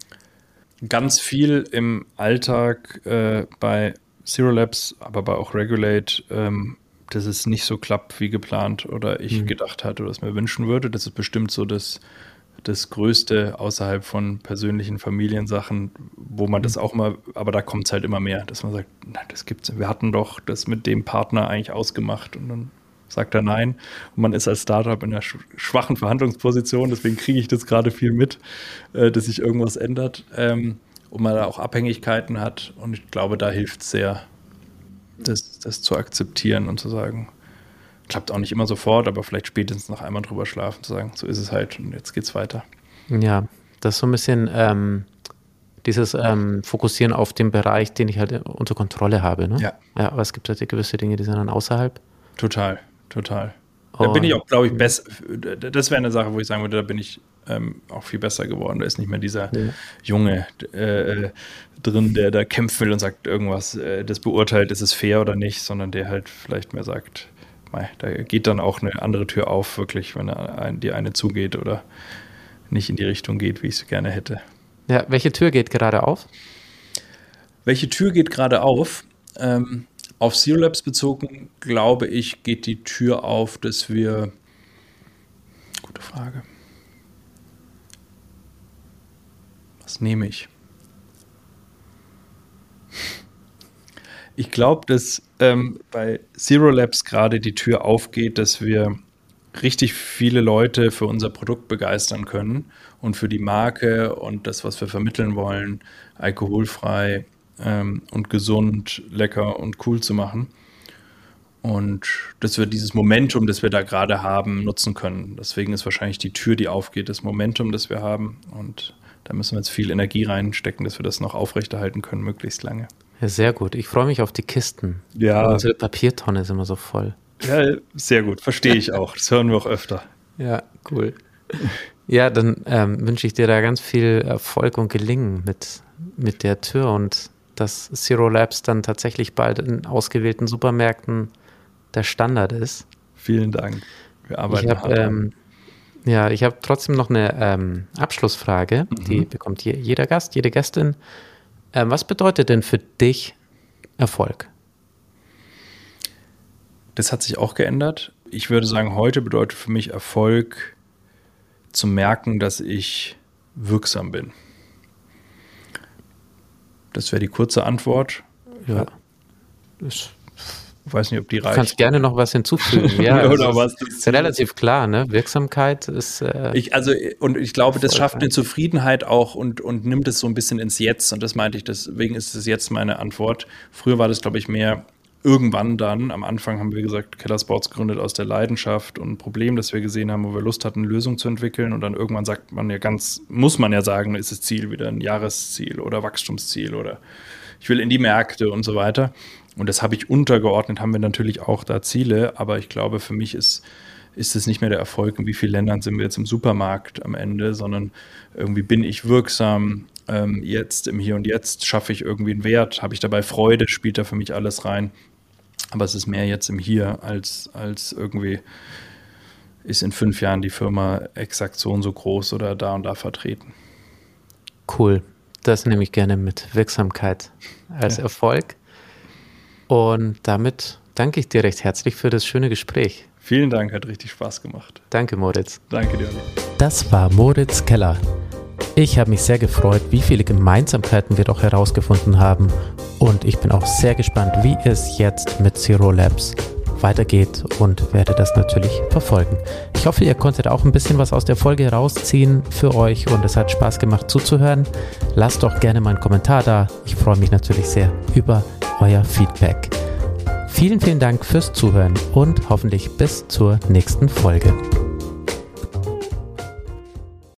Ganz viel im Alltag äh, bei Zero Labs, aber bei auch Regulate, ähm, dass es nicht so klappt wie geplant oder ich mhm. gedacht hatte oder es mir wünschen würde. Das ist bestimmt so das das Größte außerhalb von persönlichen Familiensachen, wo man das auch immer, aber da kommt es halt immer mehr, dass man sagt, na, das gibt's, wir hatten doch das mit dem Partner eigentlich ausgemacht und dann sagt er nein und man ist als Startup in einer schwachen Verhandlungsposition, deswegen kriege ich das gerade viel mit, äh, dass sich irgendwas ändert ähm, und man da auch Abhängigkeiten hat und ich glaube, da hilft es sehr, das, das zu akzeptieren und zu sagen, klappt auch nicht immer sofort, aber vielleicht spätestens nach einmal drüber schlafen, zu sagen, so ist es halt und jetzt geht's weiter. Ja, das ist so ein bisschen ähm, dieses ähm, Fokussieren auf den Bereich, den ich halt unter Kontrolle habe. Ne? Ja. Ja, aber es gibt halt gewisse Dinge, die sind dann außerhalb. Total, total. Da bin ich auch, glaube ich, besser. Das wäre eine Sache, wo ich sagen würde, da bin ich ähm, auch viel besser geworden. Da ist nicht mehr dieser ja. Junge äh, drin, der da kämpfen will und sagt irgendwas, äh, das beurteilt, ist es fair oder nicht, sondern der halt vielleicht mehr sagt, da geht dann auch eine andere Tür auf, wirklich, wenn die eine zugeht oder nicht in die Richtung geht, wie ich es gerne hätte. Ja, welche Tür geht gerade auf? Welche Tür geht gerade auf? Ähm, auf Zero Labs bezogen, glaube ich, geht die Tür auf, dass wir... Gute Frage. Was nehme ich? Ich glaube, dass ähm, bei Zero Labs gerade die Tür aufgeht, dass wir richtig viele Leute für unser Produkt begeistern können und für die Marke und das, was wir vermitteln wollen, alkoholfrei ähm, und gesund, lecker und cool zu machen. Und dass wir dieses Momentum, das wir da gerade haben, nutzen können. Deswegen ist wahrscheinlich die Tür, die aufgeht, das Momentum, das wir haben. Und da müssen wir jetzt viel Energie reinstecken, dass wir das noch aufrechterhalten können, möglichst lange. Ja, sehr gut. Ich freue mich auf die Kisten. Ja. Unsere Papiertonne ist immer so voll. Ja, sehr gut. Verstehe ich auch. Das hören wir auch öfter. Ja, cool. Ja, dann ähm, wünsche ich dir da ganz viel Erfolg und Gelingen mit, mit der Tür und dass Zero Labs dann tatsächlich bald in ausgewählten Supermärkten der Standard ist. Vielen Dank. Wir arbeiten ich hab, hart ähm, Ja, ich habe trotzdem noch eine ähm, Abschlussfrage. Mhm. Die bekommt je, jeder Gast, jede Gästin. Ähm, was bedeutet denn für dich Erfolg? Das hat sich auch geändert. Ich würde sagen, heute bedeutet für mich Erfolg, zu merken, dass ich wirksam bin. Das wäre die kurze Antwort. Ja. Ich weiß nicht, ob die reicht. Du kannst gerne noch was hinzufügen. Ja, Oder also was? Das ist relativ klar, ne? Wirksamkeit ist. Äh, ich, also, und ich glaube, das schafft eine Zufriedenheit auch und, und nimmt es so ein bisschen ins Jetzt. Und das meinte ich, deswegen ist es jetzt meine Antwort. Früher war das, glaube ich, mehr irgendwann dann. Am Anfang haben wir gesagt, Keller Sports gegründet aus der Leidenschaft und ein Problem, das wir gesehen haben, wo wir Lust hatten, eine Lösung zu entwickeln. Und dann irgendwann sagt man ja ganz, muss man ja sagen, ist das Ziel wieder ein Jahresziel oder Wachstumsziel oder ich will in die Märkte und so weiter. Und das habe ich untergeordnet, haben wir natürlich auch da Ziele, aber ich glaube, für mich ist, ist es nicht mehr der Erfolg, in wie vielen Ländern sind wir jetzt im Supermarkt am Ende, sondern irgendwie bin ich wirksam, ähm, jetzt im Hier und Jetzt schaffe ich irgendwie einen Wert, habe ich dabei Freude, spielt da für mich alles rein. Aber es ist mehr jetzt im Hier, als, als irgendwie ist in fünf Jahren die Firma exakt so und so groß oder da und da vertreten. Cool, das nehme ich gerne mit. Wirksamkeit als ja. Erfolg. Und damit danke ich dir recht herzlich für das schöne Gespräch. Vielen Dank, hat richtig Spaß gemacht. Danke, Moritz. Danke dir, Olli. Das war Moritz Keller. Ich habe mich sehr gefreut, wie viele Gemeinsamkeiten wir doch herausgefunden haben und ich bin auch sehr gespannt, wie es jetzt mit Zero Labs weitergeht und werde das natürlich verfolgen. Ich hoffe, ihr konntet auch ein bisschen was aus der Folge rausziehen für euch und es hat Spaß gemacht zuzuhören. Lasst doch gerne mal einen Kommentar da. Ich freue mich natürlich sehr über euer Feedback. Vielen, vielen Dank fürs Zuhören und hoffentlich bis zur nächsten Folge.